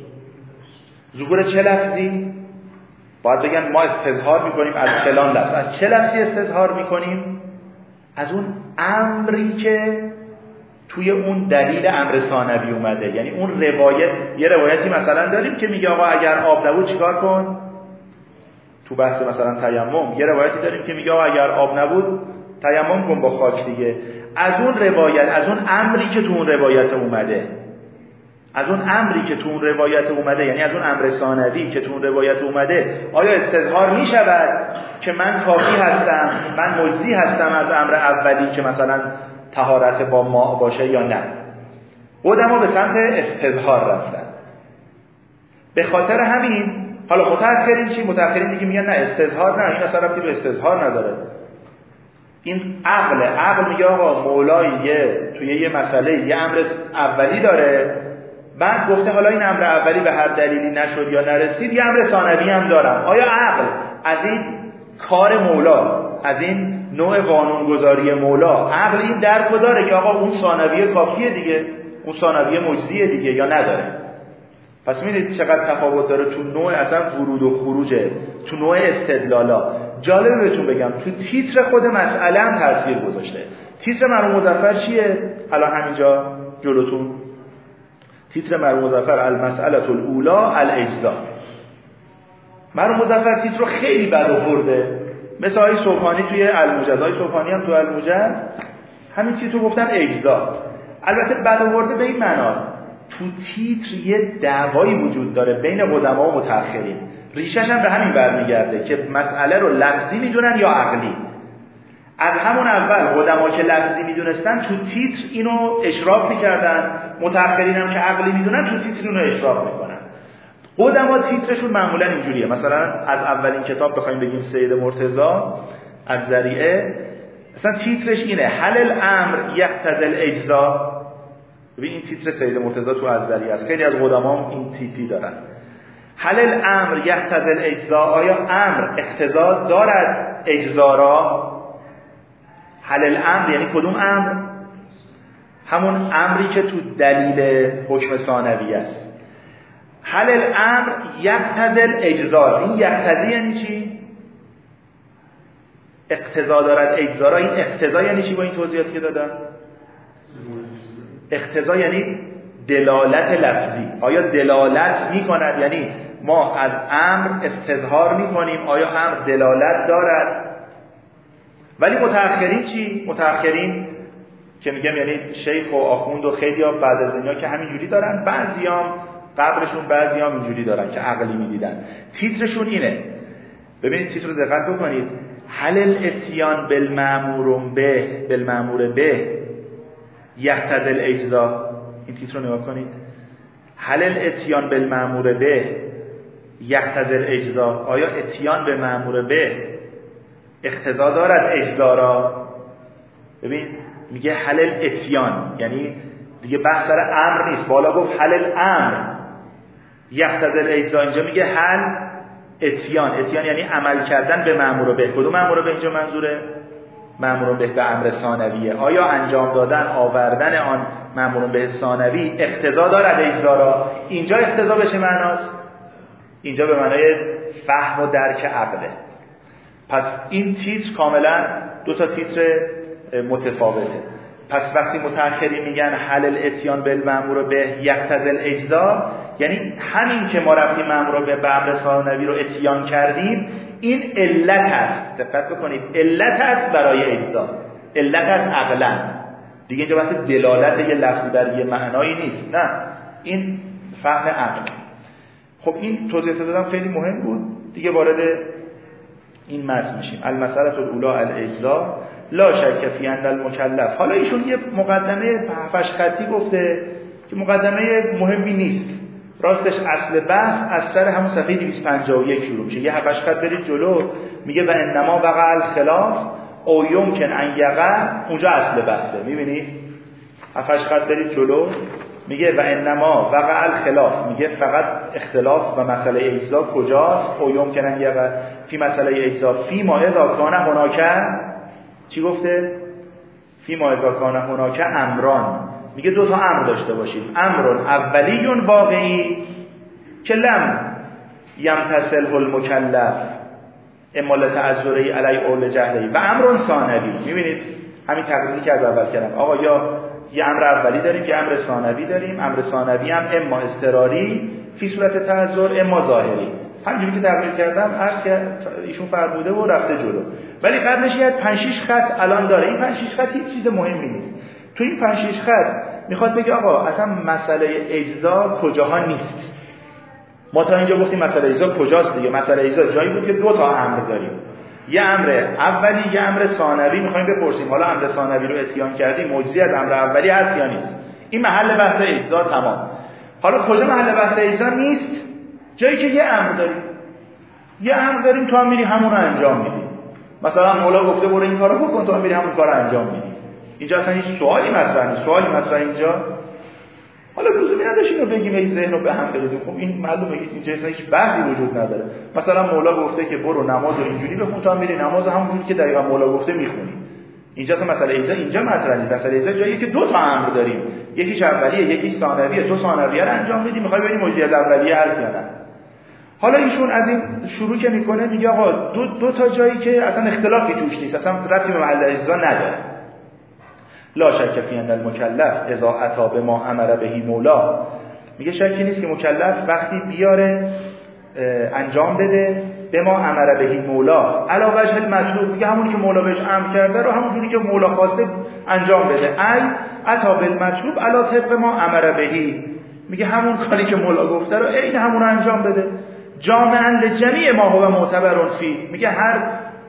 ظهور چه لفظی؟ باید بگن ما استظهار میکنیم از فلان لفظ. از چه لفظی استظهار میکنیم؟ از اون امری که توی اون دلیل امر ثانوی اومده. یعنی اون روایت، یه روایتی مثلا داریم که میگه آقا اگر آب نبود چیکار کن؟ تو بحث مثلا تیمم یه روایتی داریم که میگه آقا اگر آب نبود تیمم کن با خاک دیگه. از اون روایت، از اون امری که تو اون روایت اومده، از اون امری که تو اون روایت اومده، یعنی از اون امر ثانوی که تو اون روایت اومده، آیا استظهار می شود که من کافی هستم، من مجزی هستم از امر اولی که مثلا طهارت با ماء باشه یا نه؟ قدما به سمت استظهار رفتن. به خاطر همین حالا متأخرین چی؟ متأخرین دیگه میگن نه استظهار نه، این اصلا ربطی به استظهار نداره. این عقل میگه آقا مولای توی یه مسئله یه امر اولی داره، بعد گفته حالا این امر اولی به هر دلیلی نشد یا نرسید یه امر ثانوی هم دارم. آیا عقل از این کار مولا، از این نوع قانونگذاری مولا، عقل این درکو داره که آقا اون ثانوی کافیه دیگه، اون ثانوی مجزیه دیگه، یا نداره؟ پس می‌بینید چقدر تفاوت داره تو نوع اصلا ورود و خروجه، تو نوع استدلالا. جالبه بهتون بگم تو تیتر خود مسئله هم تاثیر گذاشته. تیتر مرحوم مظفر چیه؟ الان همینجا جلوتون تیتر مرحوم مظفر المسئله الاولی الاجزا. مرحوم مظفر تیتر رو خیلی بد آورده، مثل های صبحانی توی الموجز، های صبحانی هم توی الموجز همین تیتر رو گفتن اجزا. البته بد آورده به این معنا تو تیتر یه دعوایی وجود داره بین قدما و متأخرین، ریشش هم به همین برمیگرده که مسئله رو لفظی میدونن یا عقلی. از همون اول قدما که لفظی میدونستن تو تیتر اینو اشراف میکردن، متأخرین هم که عقلی میدونن تو تیتر اینو اشراف میکنن. قدما تیترشون معمولا اینجوریه. مثلا از اولین کتاب بخوایم بگیم سید مرتضی از ذریعه، مثلا تیترش اینه هل الامر یقتضی الاجزا. ببین این تیتر سید مرتضی تو از ذریعه است، خیلی از قدما این تیپی دارن. هل الامر یقتضی الاجزا، آیا امر اقتضا دارد اجزا را؟ هل الامر یعنی کدوم امر؟ همون امری که تو دلیل حکم ثانوی است. هل الامر یقتضی الاجزا، این یقتضی یعنی چی؟ اقتضا دارد اجزا را. این اقتضا یعنی چی با این توضیحاتی که دادم؟ اقتضا یعنی دلالت لفظی. آیا دلالت میکند؟ یعنی ما از امر استظهار میکنیم، آیا امر دلالت دارد؟ ولی متأخرین چی؟ متأخرین که میگم یعنی شیخ و آخوند و خیلی ها بعد از اینا که همینجوری دارن، بعضیام قبلشون بعضیام اینجوری دارن که عقلی میدیدن. تیترشون اینه، ببینید تیتر رو دقت بکنید، هل الاتیان بالمأمور به یقتضی الاجزا. این تیتر رو نگاه کنید، هل الاتیان بالمأمور به یقتضی الاجزا، آیا اتیان به مأمور به اقتضا دارد اجزا را؟ ببین میگه هل الاتیان، یعنی دیگه بحث سر امر نیست، بالا گفت هل الامر یقتضی الاجزا، اینجا میگه هل اتیان یعنی عمل کردن به مأمور به. کدوم مأمور به اینجا منظوره؟ مأمور به امر ثانویه. آیا انجام دادن آوردن آن مأمور به ثانوی اقتضا دارد اجزا را؟ اینجا اقتضا به چه معناست؟ اینجا به معنای فهم و درک عقله. پس این تیتر کاملا دو تا تیتر متفاوته. پس وقتی متأخرین میگن هل الاتیان بالمأمور به یقتضی الاجزا، یعنی همین که ما رفتیم مأمور به امر ثانوی رو اتیان کردیم، این علت است. دقت بکنید، علت است برای اجزا، علت است عقلا. دیگه اینجا بحث دلالت یه لفظی بر یه معنایی نیست، نه، این فهم عقل. خب این توضیح دادم خیلی مهم بود دیگه. وارد این متن میشیم. المسأله الاولی الاجزا لا شک فی ان المکلف. حالا ایشون یه مقدمه 7 خطی گفته که مقدمه مهمی نیست. راستش اصل بحث از سر همون صفحه 251 شروع میشه. یه 7 خط برید جلو، میگه و انما وقع الخلاف او یمکن ان یقع. اونجا اصل بحثه. میبینی 7 خط برید جلو، میگه و انما وقع الخلاف، میگه فقط اختلاف و مسئله اجزا کجاست؟ او یمکن ان یقع فی مسئله اجزا فی ما اذا کان هناک. چی گفته؟ فیما اذا کان هناک امران، میگه دو تا امر داشته باشیم، امر اولی واقعی که لم یمتثله المکلف اما لتعذره علی او لجهله و امر ثانوی. میبینید همین تقریری که از اول کردم، آقا یا یه امر اولی داریم یه امر ثانوی داریم، امر ثانوی هم اما اضطراری فی صورت تعذر اما ظاهری. همینجوری که تقریر کردم عرض کرد ایشون فرموده و رفته جلو، ولی قبلش یه 5-6 خط الان داره. این 5-6 خط هیچ چیز مهمی نیست. تو این 5-6 خط میخواد بگه آقا اصلا مسئله اجزا کجاها نیست. ما تا اینجا گفتیم مسئله اجزا کجاست دیگه. مسئله اجزا جایی بود که دو تا امر داریم، یه امر اولی یه امر ثانوی. میخوایم بپرسیم حالا امر ثانوی رو اتیان کردیم مجزی از امر اولی هست یا نیست. این محل بحث اجزا تمام. حالا کجا محل بحث اجزا نیست؟ جایی که یه امر داریم تو هم میری همون رو انجام میدی. مثلا مولا گفته برو این کارو بکن، تو هم میری همون کارو انجام میدی. اینجا اصلا هیچ سوالی مطرح نیست. سوالی مطرح اینجا حالا لزومی نداشت اینو بگیم ای ذهن رو به هم بریزیم. خب این معلومه اینجا اصلا هیچ بحثی وجود نداره. مثلا مولا گفته که برو نماز رو اینجوری بخون، تو هم میری نماز همونجوری که دقیقاً مولا گفته میخونی. اینجا اصلا مسئله ایزا اینجا مطرح نیست. مسئله ایزا جاییه که دو تا امر داریم، یکیش اولیه یکیش ثانویه. تو ثانویه رو انجام میدی، میخوای ببینی مجزی از اولیه هست یا نه. حالا ایشون از این شروع که میکنه میگه آقا دو تا جایی که اصلا اختلافی توش نیست، اصلا ربطی به محل اجزا نداره. لا شک فی ان المکلف اذا اتی بما امر به مولا، میگه شکی نیست که مکلف وقتی بیاره انجام بده به ما امر به مولا علی وجه المطلوب، میگه همونی که مولا بهش امر کرده رو همونجوری که مولا خواسته انجام بده. ای اتی بالمطلوب علی طبق ما امر به، میگه همون کاری که مولا گفته رو عین همون رو انجام بده. جامعا لجمیع ما هو معتبر فیه، میگه هر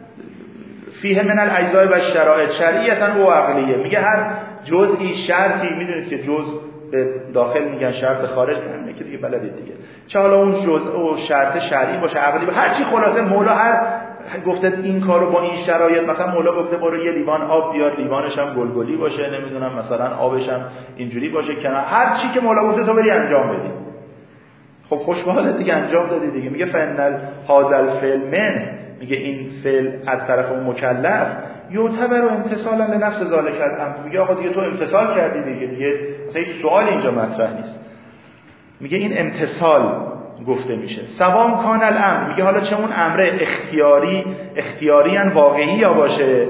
فیه من الاجزاء و الشرائط شرعیتا و عقلیه، میگه هر جزئی شرطی، میدونید که جزء به داخل میگن شرط خارج، همینه که دیگه بلدید دیگه، چه حالا اون جزء و شرط شرعی باشه عقلی باشه، هر چی خلاصه مولا هر گفته این کارو با این شرایط، مثلا مولا گفته برو یه لیوان آب بیار، لیوانش هم گلگلی باشه، نمیدونم مثلا آبش هم اینجوری باشه کنار، هر چی که مولا گفته تو بری انجام بدی. خب خوشحالت دیگه انجام دادی دیگه. میگه فنل هاذل فعل من، میگه این فعل از طرف اون مکلف یعتبر امتثالا لنفس ذالک الامر، میگه آقا دیگه تو امتثال کردی دیگه اصلا هیچ سوال اینجا مطرح نیست. میگه این امتثال گفته میشه. سوام کان الامر، میگه حالا چه اون امر اختیاری ان واقعی یا باشه،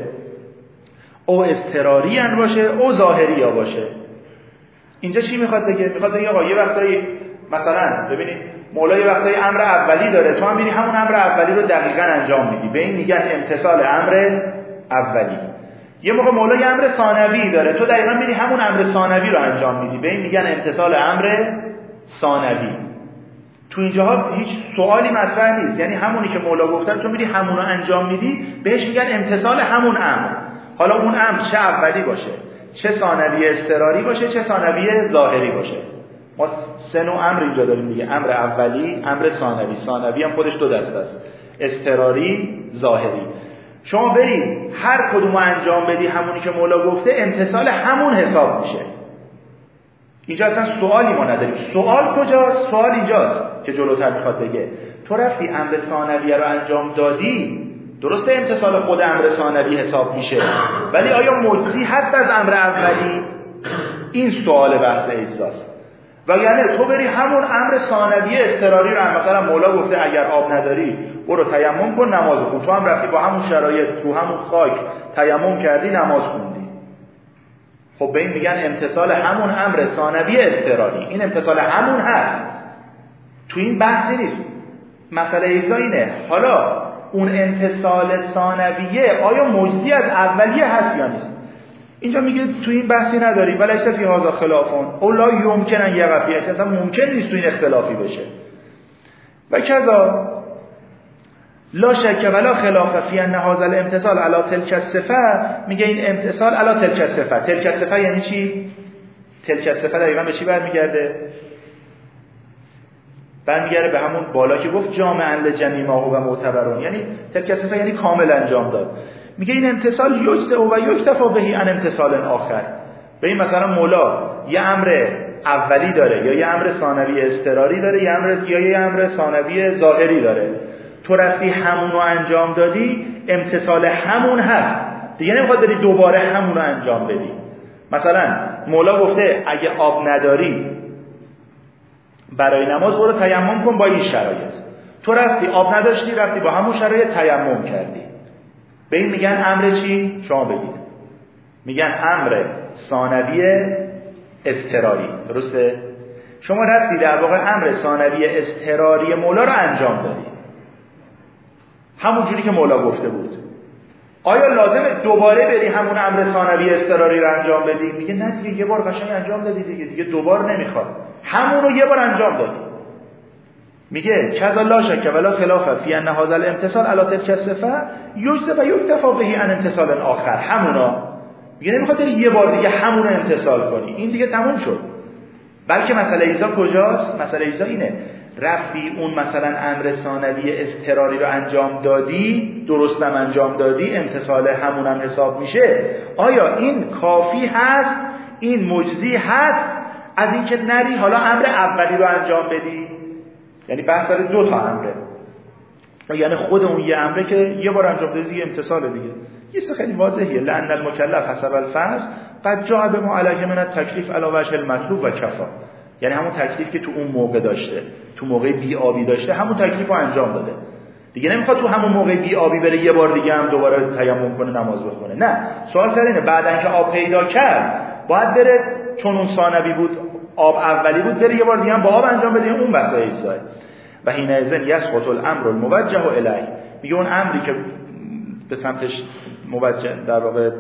او اضطراری ان باشه، او ظاهری یا باشه. اینجا چی میخواد بگه؟ میخواد بگه آقا یه وقتایی مثلا ببینید مولا یه وقتایی امر اولی داره، تو هم میری همون امر اولی رو دقیقاً انجام میدی، به این میگن امتثال امر اولی. یه موقع مولا یه امر ثانوی داره، تو دقیقاً میری همون امر ثانوی رو انجام میدی، به این میگن امتثال امر ثانوی. تو اینجاها هیچ سوالی مطرح نیست، یعنی همونی که مولا گفته تو میری همون رو انجام میدی، بهش میگن امتثال همون امر. حالا اون امر چه اولی باشه، چه ثانوی اضطراری باشه، چه ثانوی ظاهری باشه. ما سه نوع امر اینجا داریم دیگه، امر اولی، امر ثانوی. ثانوی هم خودش دو دسته است، اضطراری، ظاهری. شما بری هر کدومو انجام بدی همونی که مولا گفته، امتثال همون حساب میشه. اینجا اصلا سوالی ما نداریم. سوال کجاست؟ سوال اینجاست که جلوتر میخواد بگه تو رفتی امر ثانوی رو انجام دادی، درسته امتثال خود امر ثانوی حساب میشه، ولی آیا مجزی هست از امر اولی؟ این سوال بحث اجزاست. و یعنی تو بری همون امر ثانوی اضطراری رو هم، مثلا مولا گفته اگر آب نداری برو تیمم کن نماز بخون، تو هم رفتی با همون شرایط رو همون خاک تیمم کردی نماز خوندی. خب به این میگن امتثال همون امر ثانوی اضطراری. این امتثال همون هست، تو این بحثی نیست. مسئله ایزا اینه حالا اون امتثال ثانویه آیا مجزی از اولیه هست یا نیست. اینجا میگه تو این بحثی نداری، ولی ایسا فی هذا خلافون او لا یمکن ان یقع فیه، اصلا ممکن نیست تو این اختلافی بشه. و کذا لا شک ولا خلاف فی ان هذا الامتثال علی تلک الصفه، میگه این امتثال علی تلک الصفه. تلک الصفه یعنی چی؟ تلک الصفه دقیقاً به چی برمیگرده؟ برمیگرده به همون بالا که گفت جامعا لجمیع ما هو معتبرون، یعنی تلک الصفه یعنی کامل انجام داد. میگه این امتثال یجزئ و یکتفی به عن امتثال آخر. به این مثلا مولا یه امر اولی داره یا یه امر ثانوی اضطراری داره یا یه امر ثانوی ظاهری داره، تو رفتی همون رو انجام دادی، امتثال همون هست، دیگه نمیخواد بری دوباره همون رو انجام بدی. مثلا مولا گفته اگه آب نداری برای نماز برو تیمم کن با این شرایط. تو رفتی آب نداشتی، رفتی با همون شرایط تیمم کردی. به این میگن امر چی؟ شما بگید. میگن امر ثانوی اضطراری. درسته؟ شما رفتی در واقع امر ثانوی اضطراری مولا رو انجام دادی، همون جوری که مولا گفته بود. آیا لازمه دوباره بری همون امر ثانوی اضطراری رو انجام بدی؟ میگه نه دیگه، یه بار قشنگ انجام دادی دیگه دوباره نمیخواد، همون رو یه بار انجام دادی. میگه کذا لا شک ولا خلاف فی ان هذا الامتصال علی تلک الصفه یجزا و یکتفی به عن امتصال آخر. همونا میگه نمیخواد بری یه بار دیگه همون رو امتصال کنی، این دیگه تموم شد. بلکه مسئله ایزا کجاست؟ مسئله ایزا اینه رفتی اون مثلا امر ثانوی اضطراری رو انجام دادی، درستم انجام دادی، امتصال همونم حساب میشه. آیا این کافی هست؟ این مجزی هست از اینکه نری حالا امر اولی رو انجام بدی؟ یعنی بحث داره دو تا امره، یعنی خود اون یه امره که یه بار انجام دادی دیگه امتصال دیگه. یه چیز خیلی واضحه، لأن المکلف حسب الفرض قد جاء بما علیه من التکلیف علی وجه المطلوب و کفا. یعنی همون تکلیف که تو اون موقع داشته، تو موقع بی‌آبی داشته، همون تکلیف رو انجام داده دیگه. نمیخواد تو همون موقع بی‌آبی بره یه بار دیگه هم دوباره تیمم کنه نماز بخونه. نه، سوال سر اینه بعد اینکه آب پیدا کرد باید بره، چون اون ثانوی بود آب اولی بود، بره یه بار دیگه هم با آب انجام بده. اون مسئله ایزای و حینئذ یسقط الامر الموجه الیه. میگه اون امری که به سمتش موجه در واقع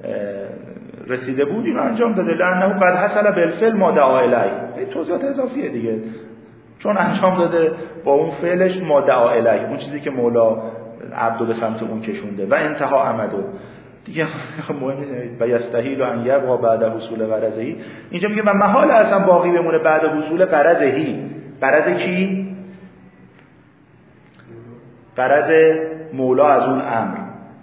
رسیده بود اینو انجام داده، لانه قد حصل بالفعل ما دعا الیه. این توضیحات اضافیه دیگه، چون انجام داده با اون فعلش ما دعا الیه، اون چیزی که مولا عبدو به سمت اون کشونده و انتها عمدو دیگه مهم نیست. و یستحیل ان یبقى بعد حصول غرضه. اینجا میگه و محال اصلا باقی بمونه بعد حصول غرضه. غرض کی؟ غرض مولا از اون امر.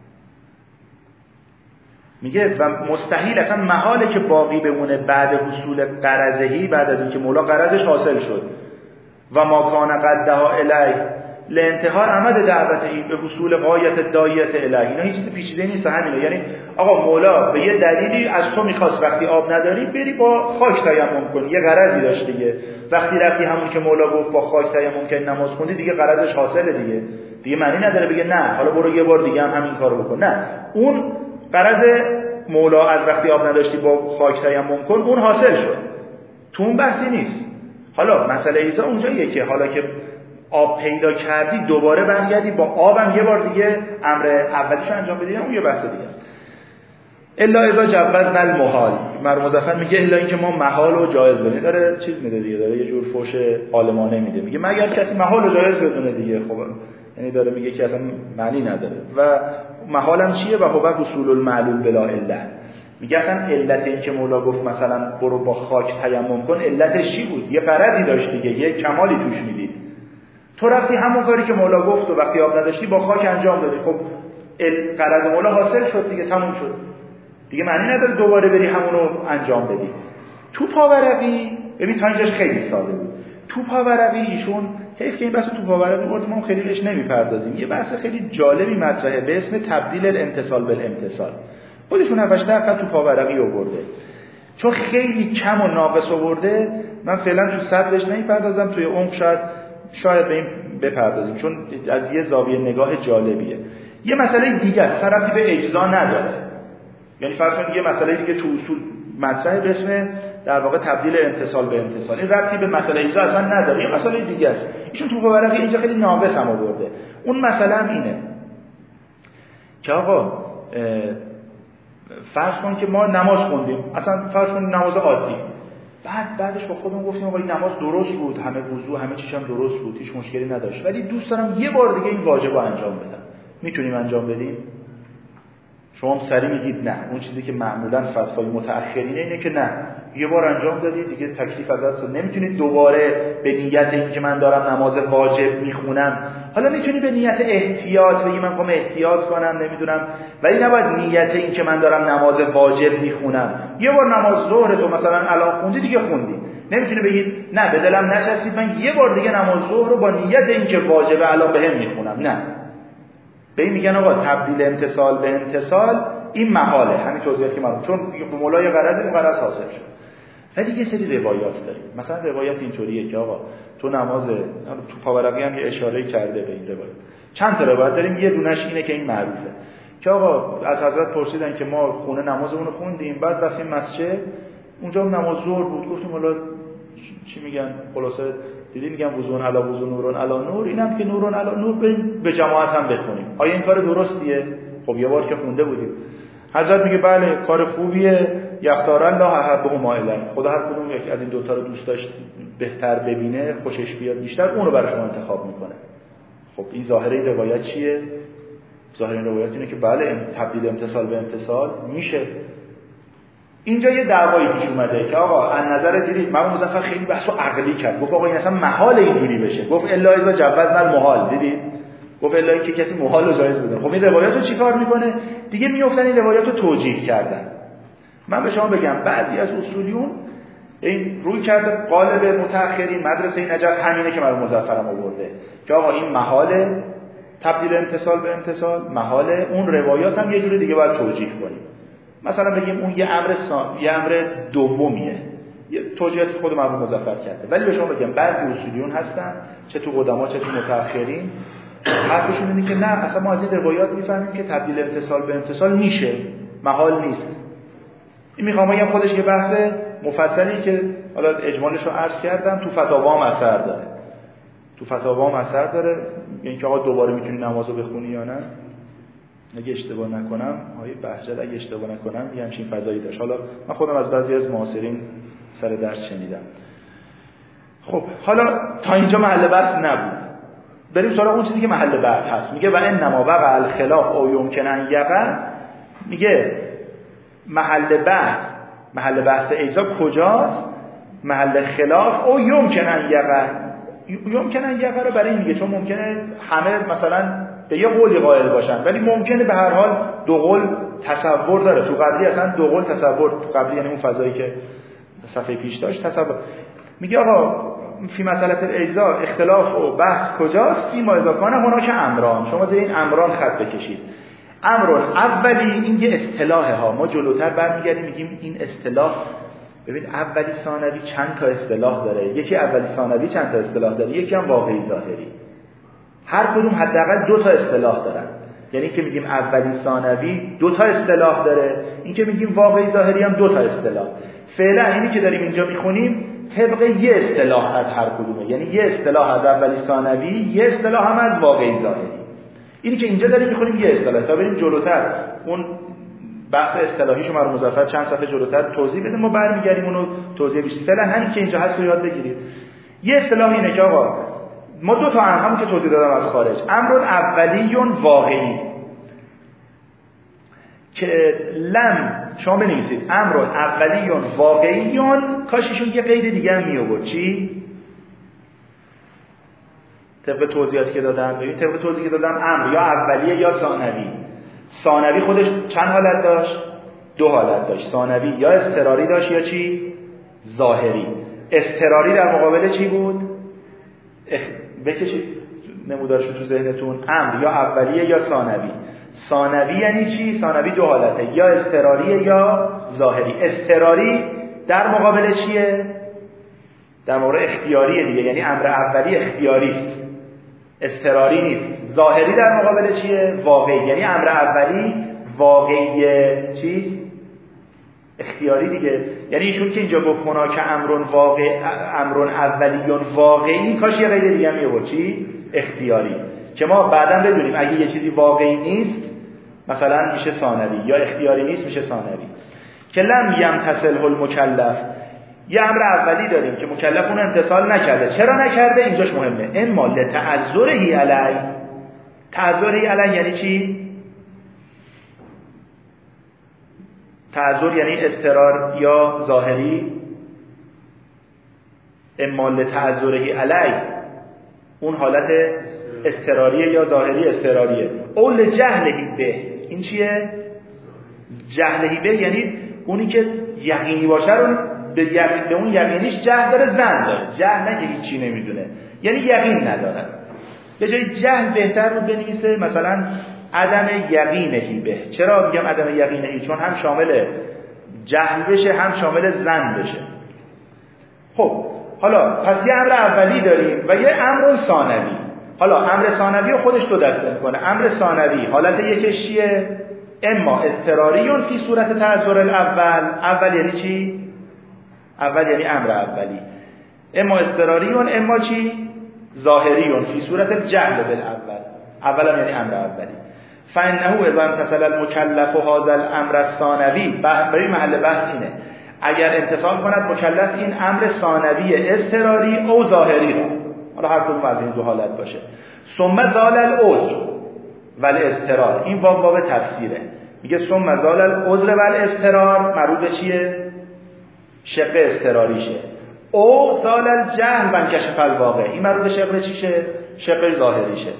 میگه و مستحیل اصلا محاله که باقی بمونه بعد حصول غرضه، بعد از اینکه مولا غرضش حاصل شد. و ما کان قد دعا الیه لانتهای عمد دعوتهی به حصول غایت دایت الیه. اینا هیچ چیز پیچیده نیست، همینه. یعنی آقا مولا به یه دلیلی از تو میخواست وقتی آب نداری بری با خاک تیمم کنی، یه غرضی داشت دیگه. وقتی رفتی همون که مولا گفت با خاک تیمم کنی نماز خوندی، دیگه غرضش حاصله دیگه معنی نداره بگه نه حالا برو یه بار دیگه هم همین کارو بکن. نه، اون غرض مولا از وقتی آب نداشتی با خاک تیمم کن اون حاصل شد، تو اون بحثی نیست. حالا مسئله ایزا اونجاییه که حالا که آب پیدا کردی دوباره برگردی با آبم یه بار دیگه امر اولیشو انجام بدی، اون یه بحث دیگه است. الا اذا جوزنا المحال. مرحوم مظفر میگه الا اینکه ما محال و جایز بدیم. داره چیز میده دیگه، داره یه جور فوش عالمانه میده. میگه مگر کسی محال و جایز بدونه دیگه. خب یعنی داره میگه که اصلا معنی نداره. و محالم چیه؟ و هو حصول المعلول بلا الا. میگه اصلا علت این که مولا گفت مثلا برو با خاک تیمم کن علتش چی بود؟ یه غرضی داشت دیگه، یه کمالی توش میدید. تو رفتی همون کاری که مولا گفت و وقتی آب نداشتی با خاک انجام دادی، خب غرض مولا حاصل شد دیگه، تموم شد دیگه. معنی نداره دوباره بری همونو انجام بدی. تو پاورقی ببین تا اینجاش خیلی ساده بود. تو پاورقی ایشون حیف که این بحث تو پاورقی بود ما خیلی بهش نمیپردازیم. یه بحث خیلی جالبی مطرحه به اسم تبدیل الامتصال بالامتصال. خودشون 8 دقیقه تو پاورقی آورده، چون خیلی کم و ناقص آورده. من فعلا تو صدرش نمیپردازم، توی عمق شاید به این بپردازیم چون از یه زاویه نگاه جالبیه. یه مسئله دیگه است، ربطی به اجزا نداره. یعنی فرض کنید یه مسئله دیگه تو اصول مطرحه به اسم در واقع تبدیل امتصال به امتصال. این ربطی به مسئله اجزا اصلا نداره، یه مسئله دیگه است. ایشون تو پاورقی اینجا خیلی ناقص هم آورده. اون مسئله هم اینه که آقا فرض کن که ما نماز خوندیم، اصلا فرض کن نماز عادی، بعدش با خودمون گفتیم آقا این نماز درست بود، همه وضو همه چیزم درست بود، هیچ مشکلی نداشت، ولی دوست دارم یه بار دیگه این واجب رو انجام بدم. میتونیم انجام بدیم؟ شما هم سری میگید نه. اون چیزی که معمولا فتوای متأخرینه اینه که نه، یه بار انجام دادی دیگه تکلیف ازت نمیتونید دوباره به نیت این که من دارم نماز واجب میخونم. حالا میتونی به نیت احتیاط بگی من میخوام احتیاط کنم نمیدونم، ولی نباید نیت این که من دارم نماز واجب میخونم. یه بار نماز ظهر تو مثلا الان خوندی دیگه خوندی، نمیتونی بگید نه به دلم نشستید من یه بار دیگه نماز ظهر رو با نیت این که واجبه الان بهم میخونم. نه، به این میگن آقا تبدیل امتصال به امتصال این محاله، همین توضیحاتی که من چون به مولای غرض اون غرض حاصل شد. ولی یه سری روایات داریم. مثلا روایت اینطوریه که آقا تو نماز تو پاورقی هم یه اشاره کرده به این روایت. چند تا روایت داریم، یه دونش اینه که این معروفه که آقا از حضرت پرسیدن که ما خونه نمازمون رو خوندیم، بعد رفتیم مسجد، اونجا نماز ظهر بود، گفتیم حالا چی میگن، خلاصه دیدی میگن وضوء علی وضوء نورون علی نور، اینم که نورون علی نور بریم به جماعت هم بخونیم. آیا این کار درستیه؟ خب یه بار که خونده بودیم. حضرت میگه بله کار خوبیه، یختار الله احبهما الی، خدا هر کدوم یک از این دوتا رو دوست داشت بهتر ببینه، خوشش بیاد بیشتر، اون رو برای شما انتخاب میکنه. خب این ظاهر این روایت چیه؟ ظاهر این روایت اینه که بله تبدیل امتصال به امتصال میشه. اینجا یه دعوایی پیش اومده که آقا از نظر دیدید امام مظفر خیلی بحثو عقلی کرد، گفت آقا این اصلا محال اینجوری بشه، گفت الا اذا جوزنا المحال، دیدید گفت الا اینکه کسی محال رو جایز بدونه. خب این روایاتو چیکار میکنه دیگه؟ میافتن این روایاتو توجیه کردن. من به شما بگم بعضی از اصولیون این روی کرده قالب متأخرین مدرسه نجف همینه که مرحوم مظفرم آورده که آقا این محال تبدیل امتصال به امتصال، محال اون روایات هم یه جوری دیگه باید توجیه کنیم. مثلا بگیم اون یه امر دومیه، یه توجیهاتی خود مرحوم مظفر کرده. ولی به شما بگم بعضی اصولیون هستن چه تو قدما چه تو متأخرین حرفشون اینه که نه اصلا ما از این روایات میفهمیم که تبدیل امتصال به امتصال میشه، محال نیست. این میخوام بگم خودش یه بحث مفصلی که حالا اجمالش رو عرض کردم، تو فتاوا هم اثر داره. تو فتاوا هم اثر داره، یعنی که آقا دوباره میتونی نمازو بخونی یا نه. اگه اشتباه نکنم آقای بهجت اگه اشتباه نکنم یه همچین فضایی داشت. حالا من خودم از بعضی از معاصرین سر درس شنیدم. خب حالا تا اینجا محل بحث نبود، بریم سراغ اون چیزی که محل بحث هست. میگه و انما وقع الخلاف او یمکن ان یقع، میگه محل بحث اجزا کجاست؟ محل خلاف او یمکن ان یقع. یمکن ان یقع رو برای این میگه چون ممکنه همه مثلا به یه قولی قائل باشن، ولی ممکنه به هر حال دو قول تصور داره. تو قبلی اصلا دو قول تصور، قبلی یعنی اون فضایی که صفحه پیش داشت تصور. میگه آقا فی مسئله الاجزا اختلاف و بحث کجاست؟ فی ما اذا کان هناک امران. شما از این امران خط بکشید. امران اولی، این یه اصطلاحه ها، ما جلوتر برمیگردیم میگیم این اصطلاح. ببین اولی ثانوی چند تا اصطلاح داره، یکی اولی ثانوی چند تا اصطلاح داره، یکی هم واقعی ظاهری. هر کدوم حداقل دو تا اصطلاح دارن. یعنی که میگیم اولی ثانوی دو تا اصطلاح داره، این که میگیم واقعی ظاهری هم دو تا اصطلاح. فعلا اینی که داریم اینجا میخونیم طبق یه اصطلاح از هر کدومه، یعنی یه اصطلاح از اولی ثانوی، یه اصطلاح هم از واقعی ظاهری. اینی که اینجا داریم میخونیم یه اصطلاح، تا بریم جلوتر اون بحث اصطلاحیشو مرحوم مظفر چند صفحه جلوتر توضیح بده، ما برمیگردیم اونو توضیح بیشتر. فعلا همین که اینجا هست رو یاد بگیرید. یه اصطلاح اینه که آقا ما دو تا همون که توضیح دادم از خارج، امر اولی واقعی که لم شما بنویسید امر اولی واقعی، کاشیشون یه قید دیگه هم می آورد. چی؟ طبق توضیحاتی که دادم. ببین طبق توضیحی که دادم امر یا اولیه یا ثانوی. ثانوی خودش چند حالت داشت؟ دو حالت داشت. ثانوی یا اضطراری داشت یا چی؟ ظاهری. اضطراری در مقابل چی بود؟ بکشید نمودارشو تو ذهنتون. امر یا اولیه یا ثانوی. ثانوی یعنی چی؟ ثانوی دو حالته، یا اضطراریه یا ظاهری. اضطراری در مقابل چیه؟ در مقابل اختیاریه دیگه، یعنی امر اولی اختیاری است، اضطراری نیست. ظاهری در مقابل چیه؟ واقعی، یعنی امر اولی واقعی چیز اختیاری دیگه. یعنی ایشون که اینجا گفت هناک امرون واقع، امرون اولیون واقعی، کاش یه قید دیگه میآورد. چی؟ اختیاری، که ما بعداً بدونیم اگه یه چیزی واقعی نیست مثلا میشه ثانوی، یا اختیاری نیست میشه ثانوی. که لم یمتثله المکلف، یه امر اولی داریم که مکلف اون امتثال نکرده. چرا نکرده؟ اینجاش مهمه. اما لتعذره علی. تعذره علی یعنی چی؟ تعذر یعنی اضطرار یا ظاهری. اما لتعذره علی اون حالت اضطراریه یا ظاهری اضطراریه. اول جهلهی به، این چیه؟ جهلهی به یعنی اونی که یقینی باشه رو به اون یقینیش جهل داره، ظن داره. جهل نه که هیچی نمیدونه، یعنی یقین نداره. به جای جهل بهتر بود بنویسه مثلا عدم یقینهی به. چرا میگم عدم یقینهی؟ چون هم شامل جهل بشه هم شامل ظن بشه. خب حالا پس یه امر اولی داریم و یه امر ثانوی. حالا امر ثانوی رو خودش دو دسته میکنه. امر ثانوی حالت یکش چیه؟ اما اضطراریون فی صورت تعذر الاول. اول یعنی چی؟ اول یعنی امر اولی. اما اضطراریون اما چی؟ ظاهریون فی صورت الجهل بالاول. اول هم یعنی امر اولی. فانه اذا امتثل المکلف هذا الامر الثانوی، برای محل بحث اینه، اگر امتثال کند مکلف این امر ثانوی اضطراری او ظاهری را، حالا هر کدوم از این دو حالت باشه، ثم زال العذر والاضطرار، این واو تفسیره، میگه ثم زال العذر والاضطرار مربوط به چیه؟ شق اضطراریشه. او زال الجهل و انکشف الواقع، این مربوط به شق چیشه؟ شق ظاهریشه.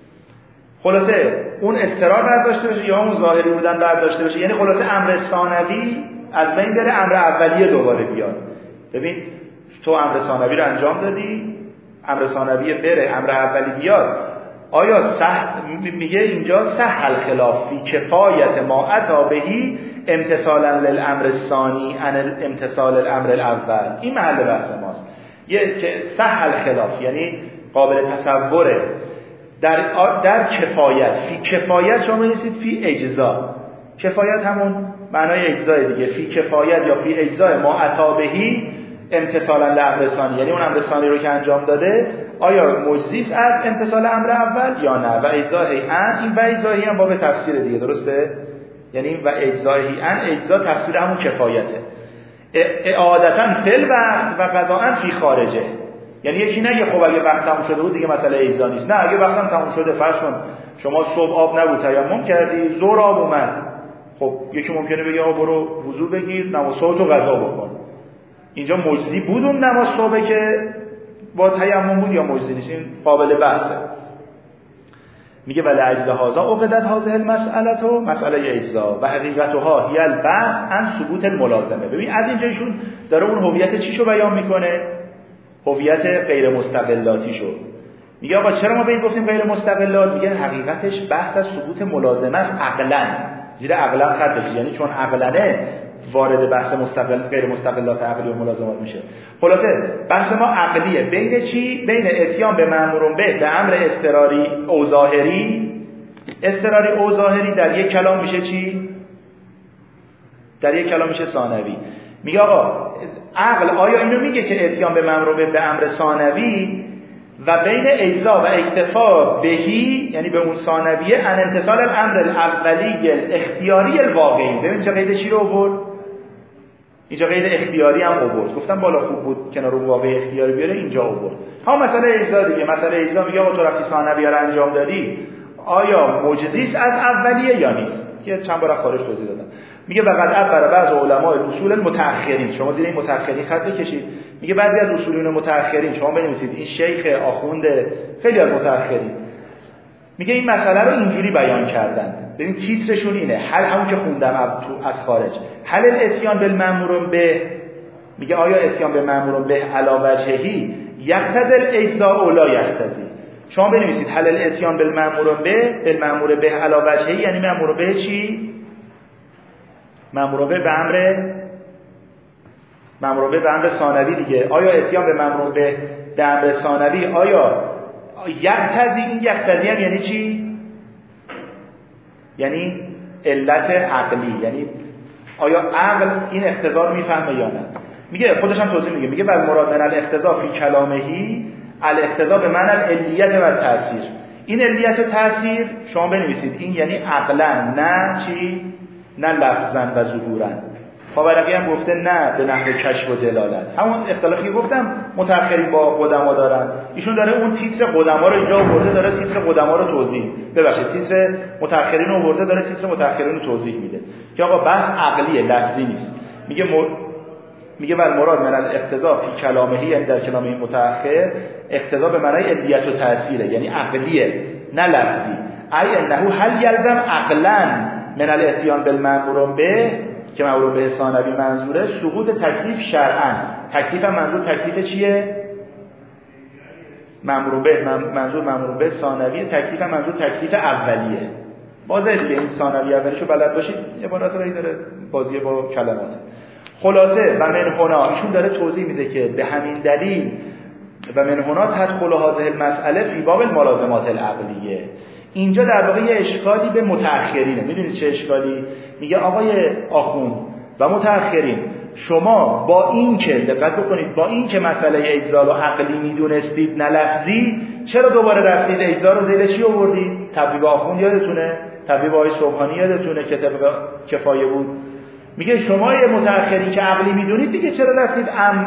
خلاصه اون اضطرار برداشته بشه یا اون ظاهری بودن برداشته بشه، یعنی خلاصه امر ثانوی از بین بره، امر اولیه دوباره بیاد. ببین تو امر ثانوی رو انجام دادی، امر ثانوی بره، امر اولی بیاد. آیا میگه اینجا صح الخلاف فی کفایت ما اتی بهی امتثالا للامر الثانی عن امتثال الامر الاول. این محل بحث ماست. یه که صح الخلاف یعنی قابل تصوره در کفایت. فی کفایت شما بنویسید فی اجزا. کفایت همون معنای اجزای دیگه. فی کفایت یا فی اجزای ما اتی بهی امتثالا للامر الثانی، یعنی اون امر ثانی رو که انجام داده آیا مجزی است از امتثال امر اول یا نه. و اجزای ان، این و اجزای هم باب تفسیر دیگه، درسته؟ یعنی و اجزای ان، اجزا تفسیر همون کفایته. اعادتا فی الوقت و قضاء فی خارجه، یعنی یکی نگه خب اگه وقت تموم شده بود دیگه مسئله اجزا نیست. نه، اگه وقتم تموم شده، فرض کن شما صبح آب نبود تیمم کردی، ظهر آب اومد، خب یکی ممکنه بگه آقا برو وضو بگیر، نماز صبح تو قضا بکن. اینجا مجزی بود اون نماز صبح که با تیمم بود یا مجزی نیست؟ این قابل بحثه. میگه ولی اجل هذا عقدت هذه المساله، مسئله اجزا و حقیقتها هی البحث عن ثبوت الملازمه. ببین از اینجا ایشون داره اون هویت چیشو بیان میکنه، هویت غیر مستقلاتیشو. میگه آقا چرا ما به این گفتیم غیر مستقلات؟ میگه حقیقتش بحث از ثبوت ملازمه است عقلا، زیر عقلا خط بکش، یعنی چون عقلانه وارد بحث مستقل غیر مستقلات عقلی و ملازمات میشه. خلاصه بحث ما عقلیه. بین چی؟ بین اتیان به مأمور به امر اضطراری او ظاهری. اضطراری او ظاهری در یک کلام میشه چی؟ در یک کلام میشه ثانوی. میگه آقا عقل آیا اینو میگه که اتیان به مأمور به امر ثانوی و بین اجزا و اکتفا بهی، یعنی به اون ثانویه، ان امتثال الامر الاولی الاختیاری الواقعی. ببین چه قید چی رو آورد؟ اینجا قید اختیاری هم آورد. گفتم بالا خوب بود کنار اون واقعی اختیاری بیاره، اینجا آورد. ها مسئله اجزا دیگه. مسئله اجزا میگه آقا تو رفتی ثانویه رو انجام دادی، آیا مجزی است از اولیه یا نیست؟ که چند بار خارج توضیح دادم. میگه وقد عبر بعض علماء اصول المتأخرین، شما زیر این متأخرین خط بکشید. میگه بعضی از اصولین متأخرین، شما بنویسید این شیخ آخوند خیلی از متأخرین، میگه این مسئله رو اینجوری بیان کردن. ببین تیترشون اینه، حل همون که خوندم از خارج، حل الاتیان بالمأمور به، میگه آیا اتیان به مأمور به علی وجهی یقتضی الاجزاء او لا یقتضی. شما بنویسید حل الاتیان بالمأمور به علی وجهی، یعنی مأمور به چی؟ مأمور به امر ثانوی دیگه. آیا اتیان به مأمور به امر ثانوی آیا یقتضی؟ این یقتضی هم یعنی چی؟ یعنی علت عقلی، یعنی آیا عقل این اقتضا رو میفهمه یا نه. میگه خودش هم توضیح میگه بل مراد من الاقتضا فی کلامهی الاقتضا به معنی العلیت و تأثیر. این علیت و تأثیر شما بنویسید این یعنی عقلا، نه چی؟ نه لفظا و ظهورا. خاورقی هم گفته نه به نحو کشف و دلالت. همون اختلافی گفتم متأخرین با قدما دارن. ایشون داره اون تیتر قدما رو اینجا آورده، داره تیتر قدما رو توضیح، ببخشید تیتر متأخرین رو آورده، داره تیتر متأخرین رو توضیح میده که آقا بحث عقلیه، لفظی نیست. میگه بل مراد من الاقتضا فی کلامهی، یعنی در کلام این متأخر اقتضا به معنای علیت و تأثیره، یعنی عقلیه نه لفظی. ای انه هل یلزم عقلا من الاتیان بالمأمور به، که مأمور به ثانوی منظوره، سقوط تکلیف شرعاً. تکلیف منظور تکلیف چیه؟ مأمور به منظور مأمور به ثانوی، تکلیف منظور تکلیف اولیه. واضحه دیگه. این ثانوی اولشو بلد باشید، عبارات رایی داره بازی با کلمات. خلاصه و من هنا ایشون داره توضیح میده که به همین دلیل و من هنا تدخل هذه المسئله فی باب الملازمات العقلیه. اینجا در واقع یه اشکالی به متأخرینه. میدونید چه اشکالی؟ میگه آقای آخوند و متأخرین، شما با این که دقت بکنید، با این که مسئله اجزا رو عقلی میدونستید نه لفظی، چرا دوباره رفتید اجزا رو زیر چی آوردید؟ تبویب آخوند یادتونه؟ تبویب آقای صبحانی یادتونه که طبق کفایه بود. میگه شما یه متأخرین که عقلی میدونید دیگه چرا رفتید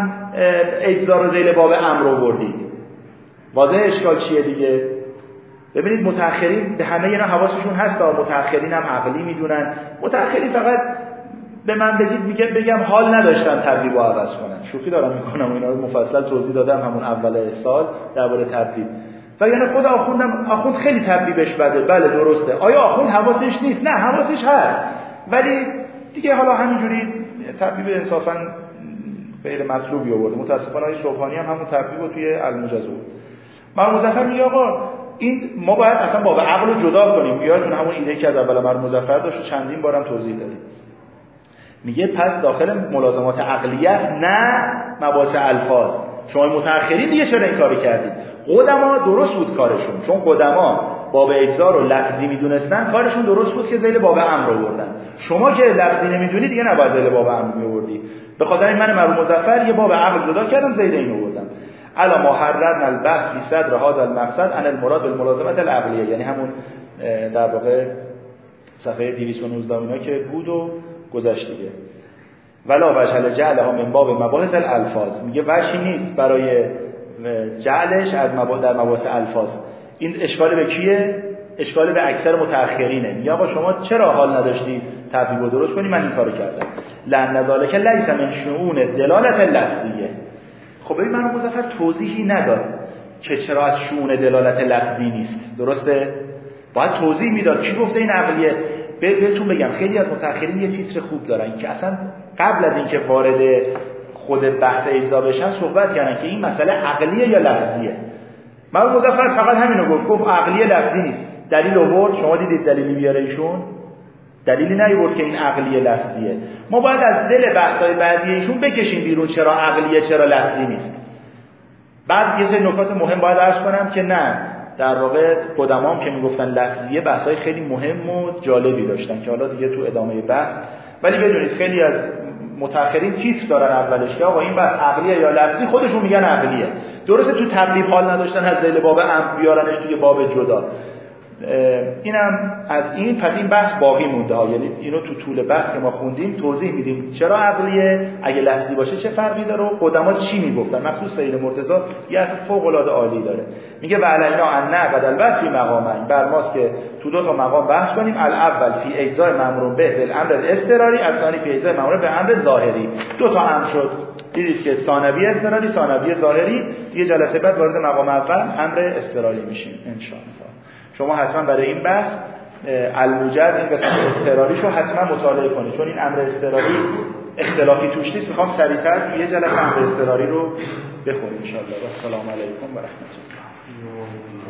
اجزا رو زیر باب امر آوردید؟ واضح اشکال چیه دیگه؟ ببینید متأخرین به همه اینا حواسشون هست، متأخرین هم عقلی میدونن. متأخرین فقط به من بگید بگم حال نداشتن تبویب رو عوض کنن. شوخی دارم میکنم و اینا رو مفصل توضیح دادم همون اول سال درباره تبویب. و یعنی خود آخوند خیلی تبویبش بده. بله درسته. آیا آخوند حواسش نیست؟ نه حواسش هست. ولی دیگه حالا همینجوری تبویب انصافا غیر مطلوبی آورده. متاسفانه آقای صبحانی هم همون تبویب رو توی المجز بود. مرحوم مظفر میگه آقا این ما باید اصلا باب عقل رو جدا کنیم. یادتون همون ایده که از اول مرحوم مظفر داشت و چندین بارم توضیح دادیم. میگه پس داخل ملازمات عقلیه است نه مباحث الفاظ. شما متأخرین دیگه چرا این کارو کردید؟ قدما درست بود کارشون، چون قدما باب اجزا رو لفظی میدونستن، کارشون درست بود که ذیل باب امر آوردن. شما که لفظی نمیدونید دیگه نباید ذیل باب امر میآوردی. به خاطر این من مرحوم مظفر یه باب عقل جدا کردم، ذیل این آوردم. الا ما حررنا البحث فی صدر هذا المقصد ان المراد بالملازمات العقلیه، یعنی همون در واقع صفحه 219 اینا که بود و گذشت دیگه. ولا وجه جعلها من باب مباحث الالفاظ، میگه وجهی نیست برای جعلش از در مباحث الفاظ. این اشکال به کیه؟ اشکال به اکثر متأخرینه. میگه آقا شما چرا حال نداشتی تبویب رو درست کنی؟ من این کارو کردم. لأن ذلک لیس من شؤون دلالت لفظیه. خب ببین من مظفر توضیحی نداد که چرا از شؤون دلالت لفظی نیست. درسته؟ باید توضیح میداد. کی گفته این عقلیه؟ بهتون بگم خیلی از متأخرین یه تیتر خوب دارن که اصلا قبل از اینکه وارد خود بحث اجزا بشن صحبت کردن که این مسئله عقلیه یا لفظیه. مرحوم مظفر فقط همینو گفت عقلیه لفظی نیست. دلیل آورد، شما دیدید دلیلی بیاره ایشون؟ دلیلی نیورد که این عقلیه لفظیه. ما باید از دل بحث‌های بعدی ایشون بکشیم بیرون چرا عقلیه چرا لفظی نیست. بعد یه سری نکات مهم باید عرض کنم که نه، در واقع قدمام که میگفتن لفظیه بحث‌های خیلی مهم و جالبی داشتن که حالا دیگه تو ادامه بحث. ولی بدونید خیلی از متأخرین تیتر دارن اولش که آقا این بحث عقلیه یا لفظی، خودشون میگن عقلیه. درسته تو تبلیغ حال نداشتن از ذیل باب امر بیارنش توی باب جدا. اینم از این. پس این بحث باقی مونده ها، یعنی اینو تو طول بحث که ما خوندیم توضیح میدیم چرا عقلیه، اگه لفظی باشه چه فرقی داره و قدما چی میگفتن. مخصوص سید مرتضی یه اصل فوق العاده عالی داره. میگه و علینا ان نعقد البحث فی مقامین، بر ماست که تو دو تا مقام بحث کنیم. الاول فی اجزاء مامور به بالامر الاضطراری، الثانی فی اجزاء مامور به امر ظاهری. دو تا امر شد. دیدید که ثانوی اضطراری، ثانوی ظاهری. یه جلسه بعد وارد مقام اول امر اضطراری میشیم ان شاء الله. شما حتما برای این بحث الموجز این قسمت اضطراریشو حتما مطالعه کنید، چون این امر اضطراری اختلافی توش نیست. میخوام سریعتر توی یه جلسه امر اضطراری رو بخونیم ان شاء الله. و السلام علیکم و رحمت الله.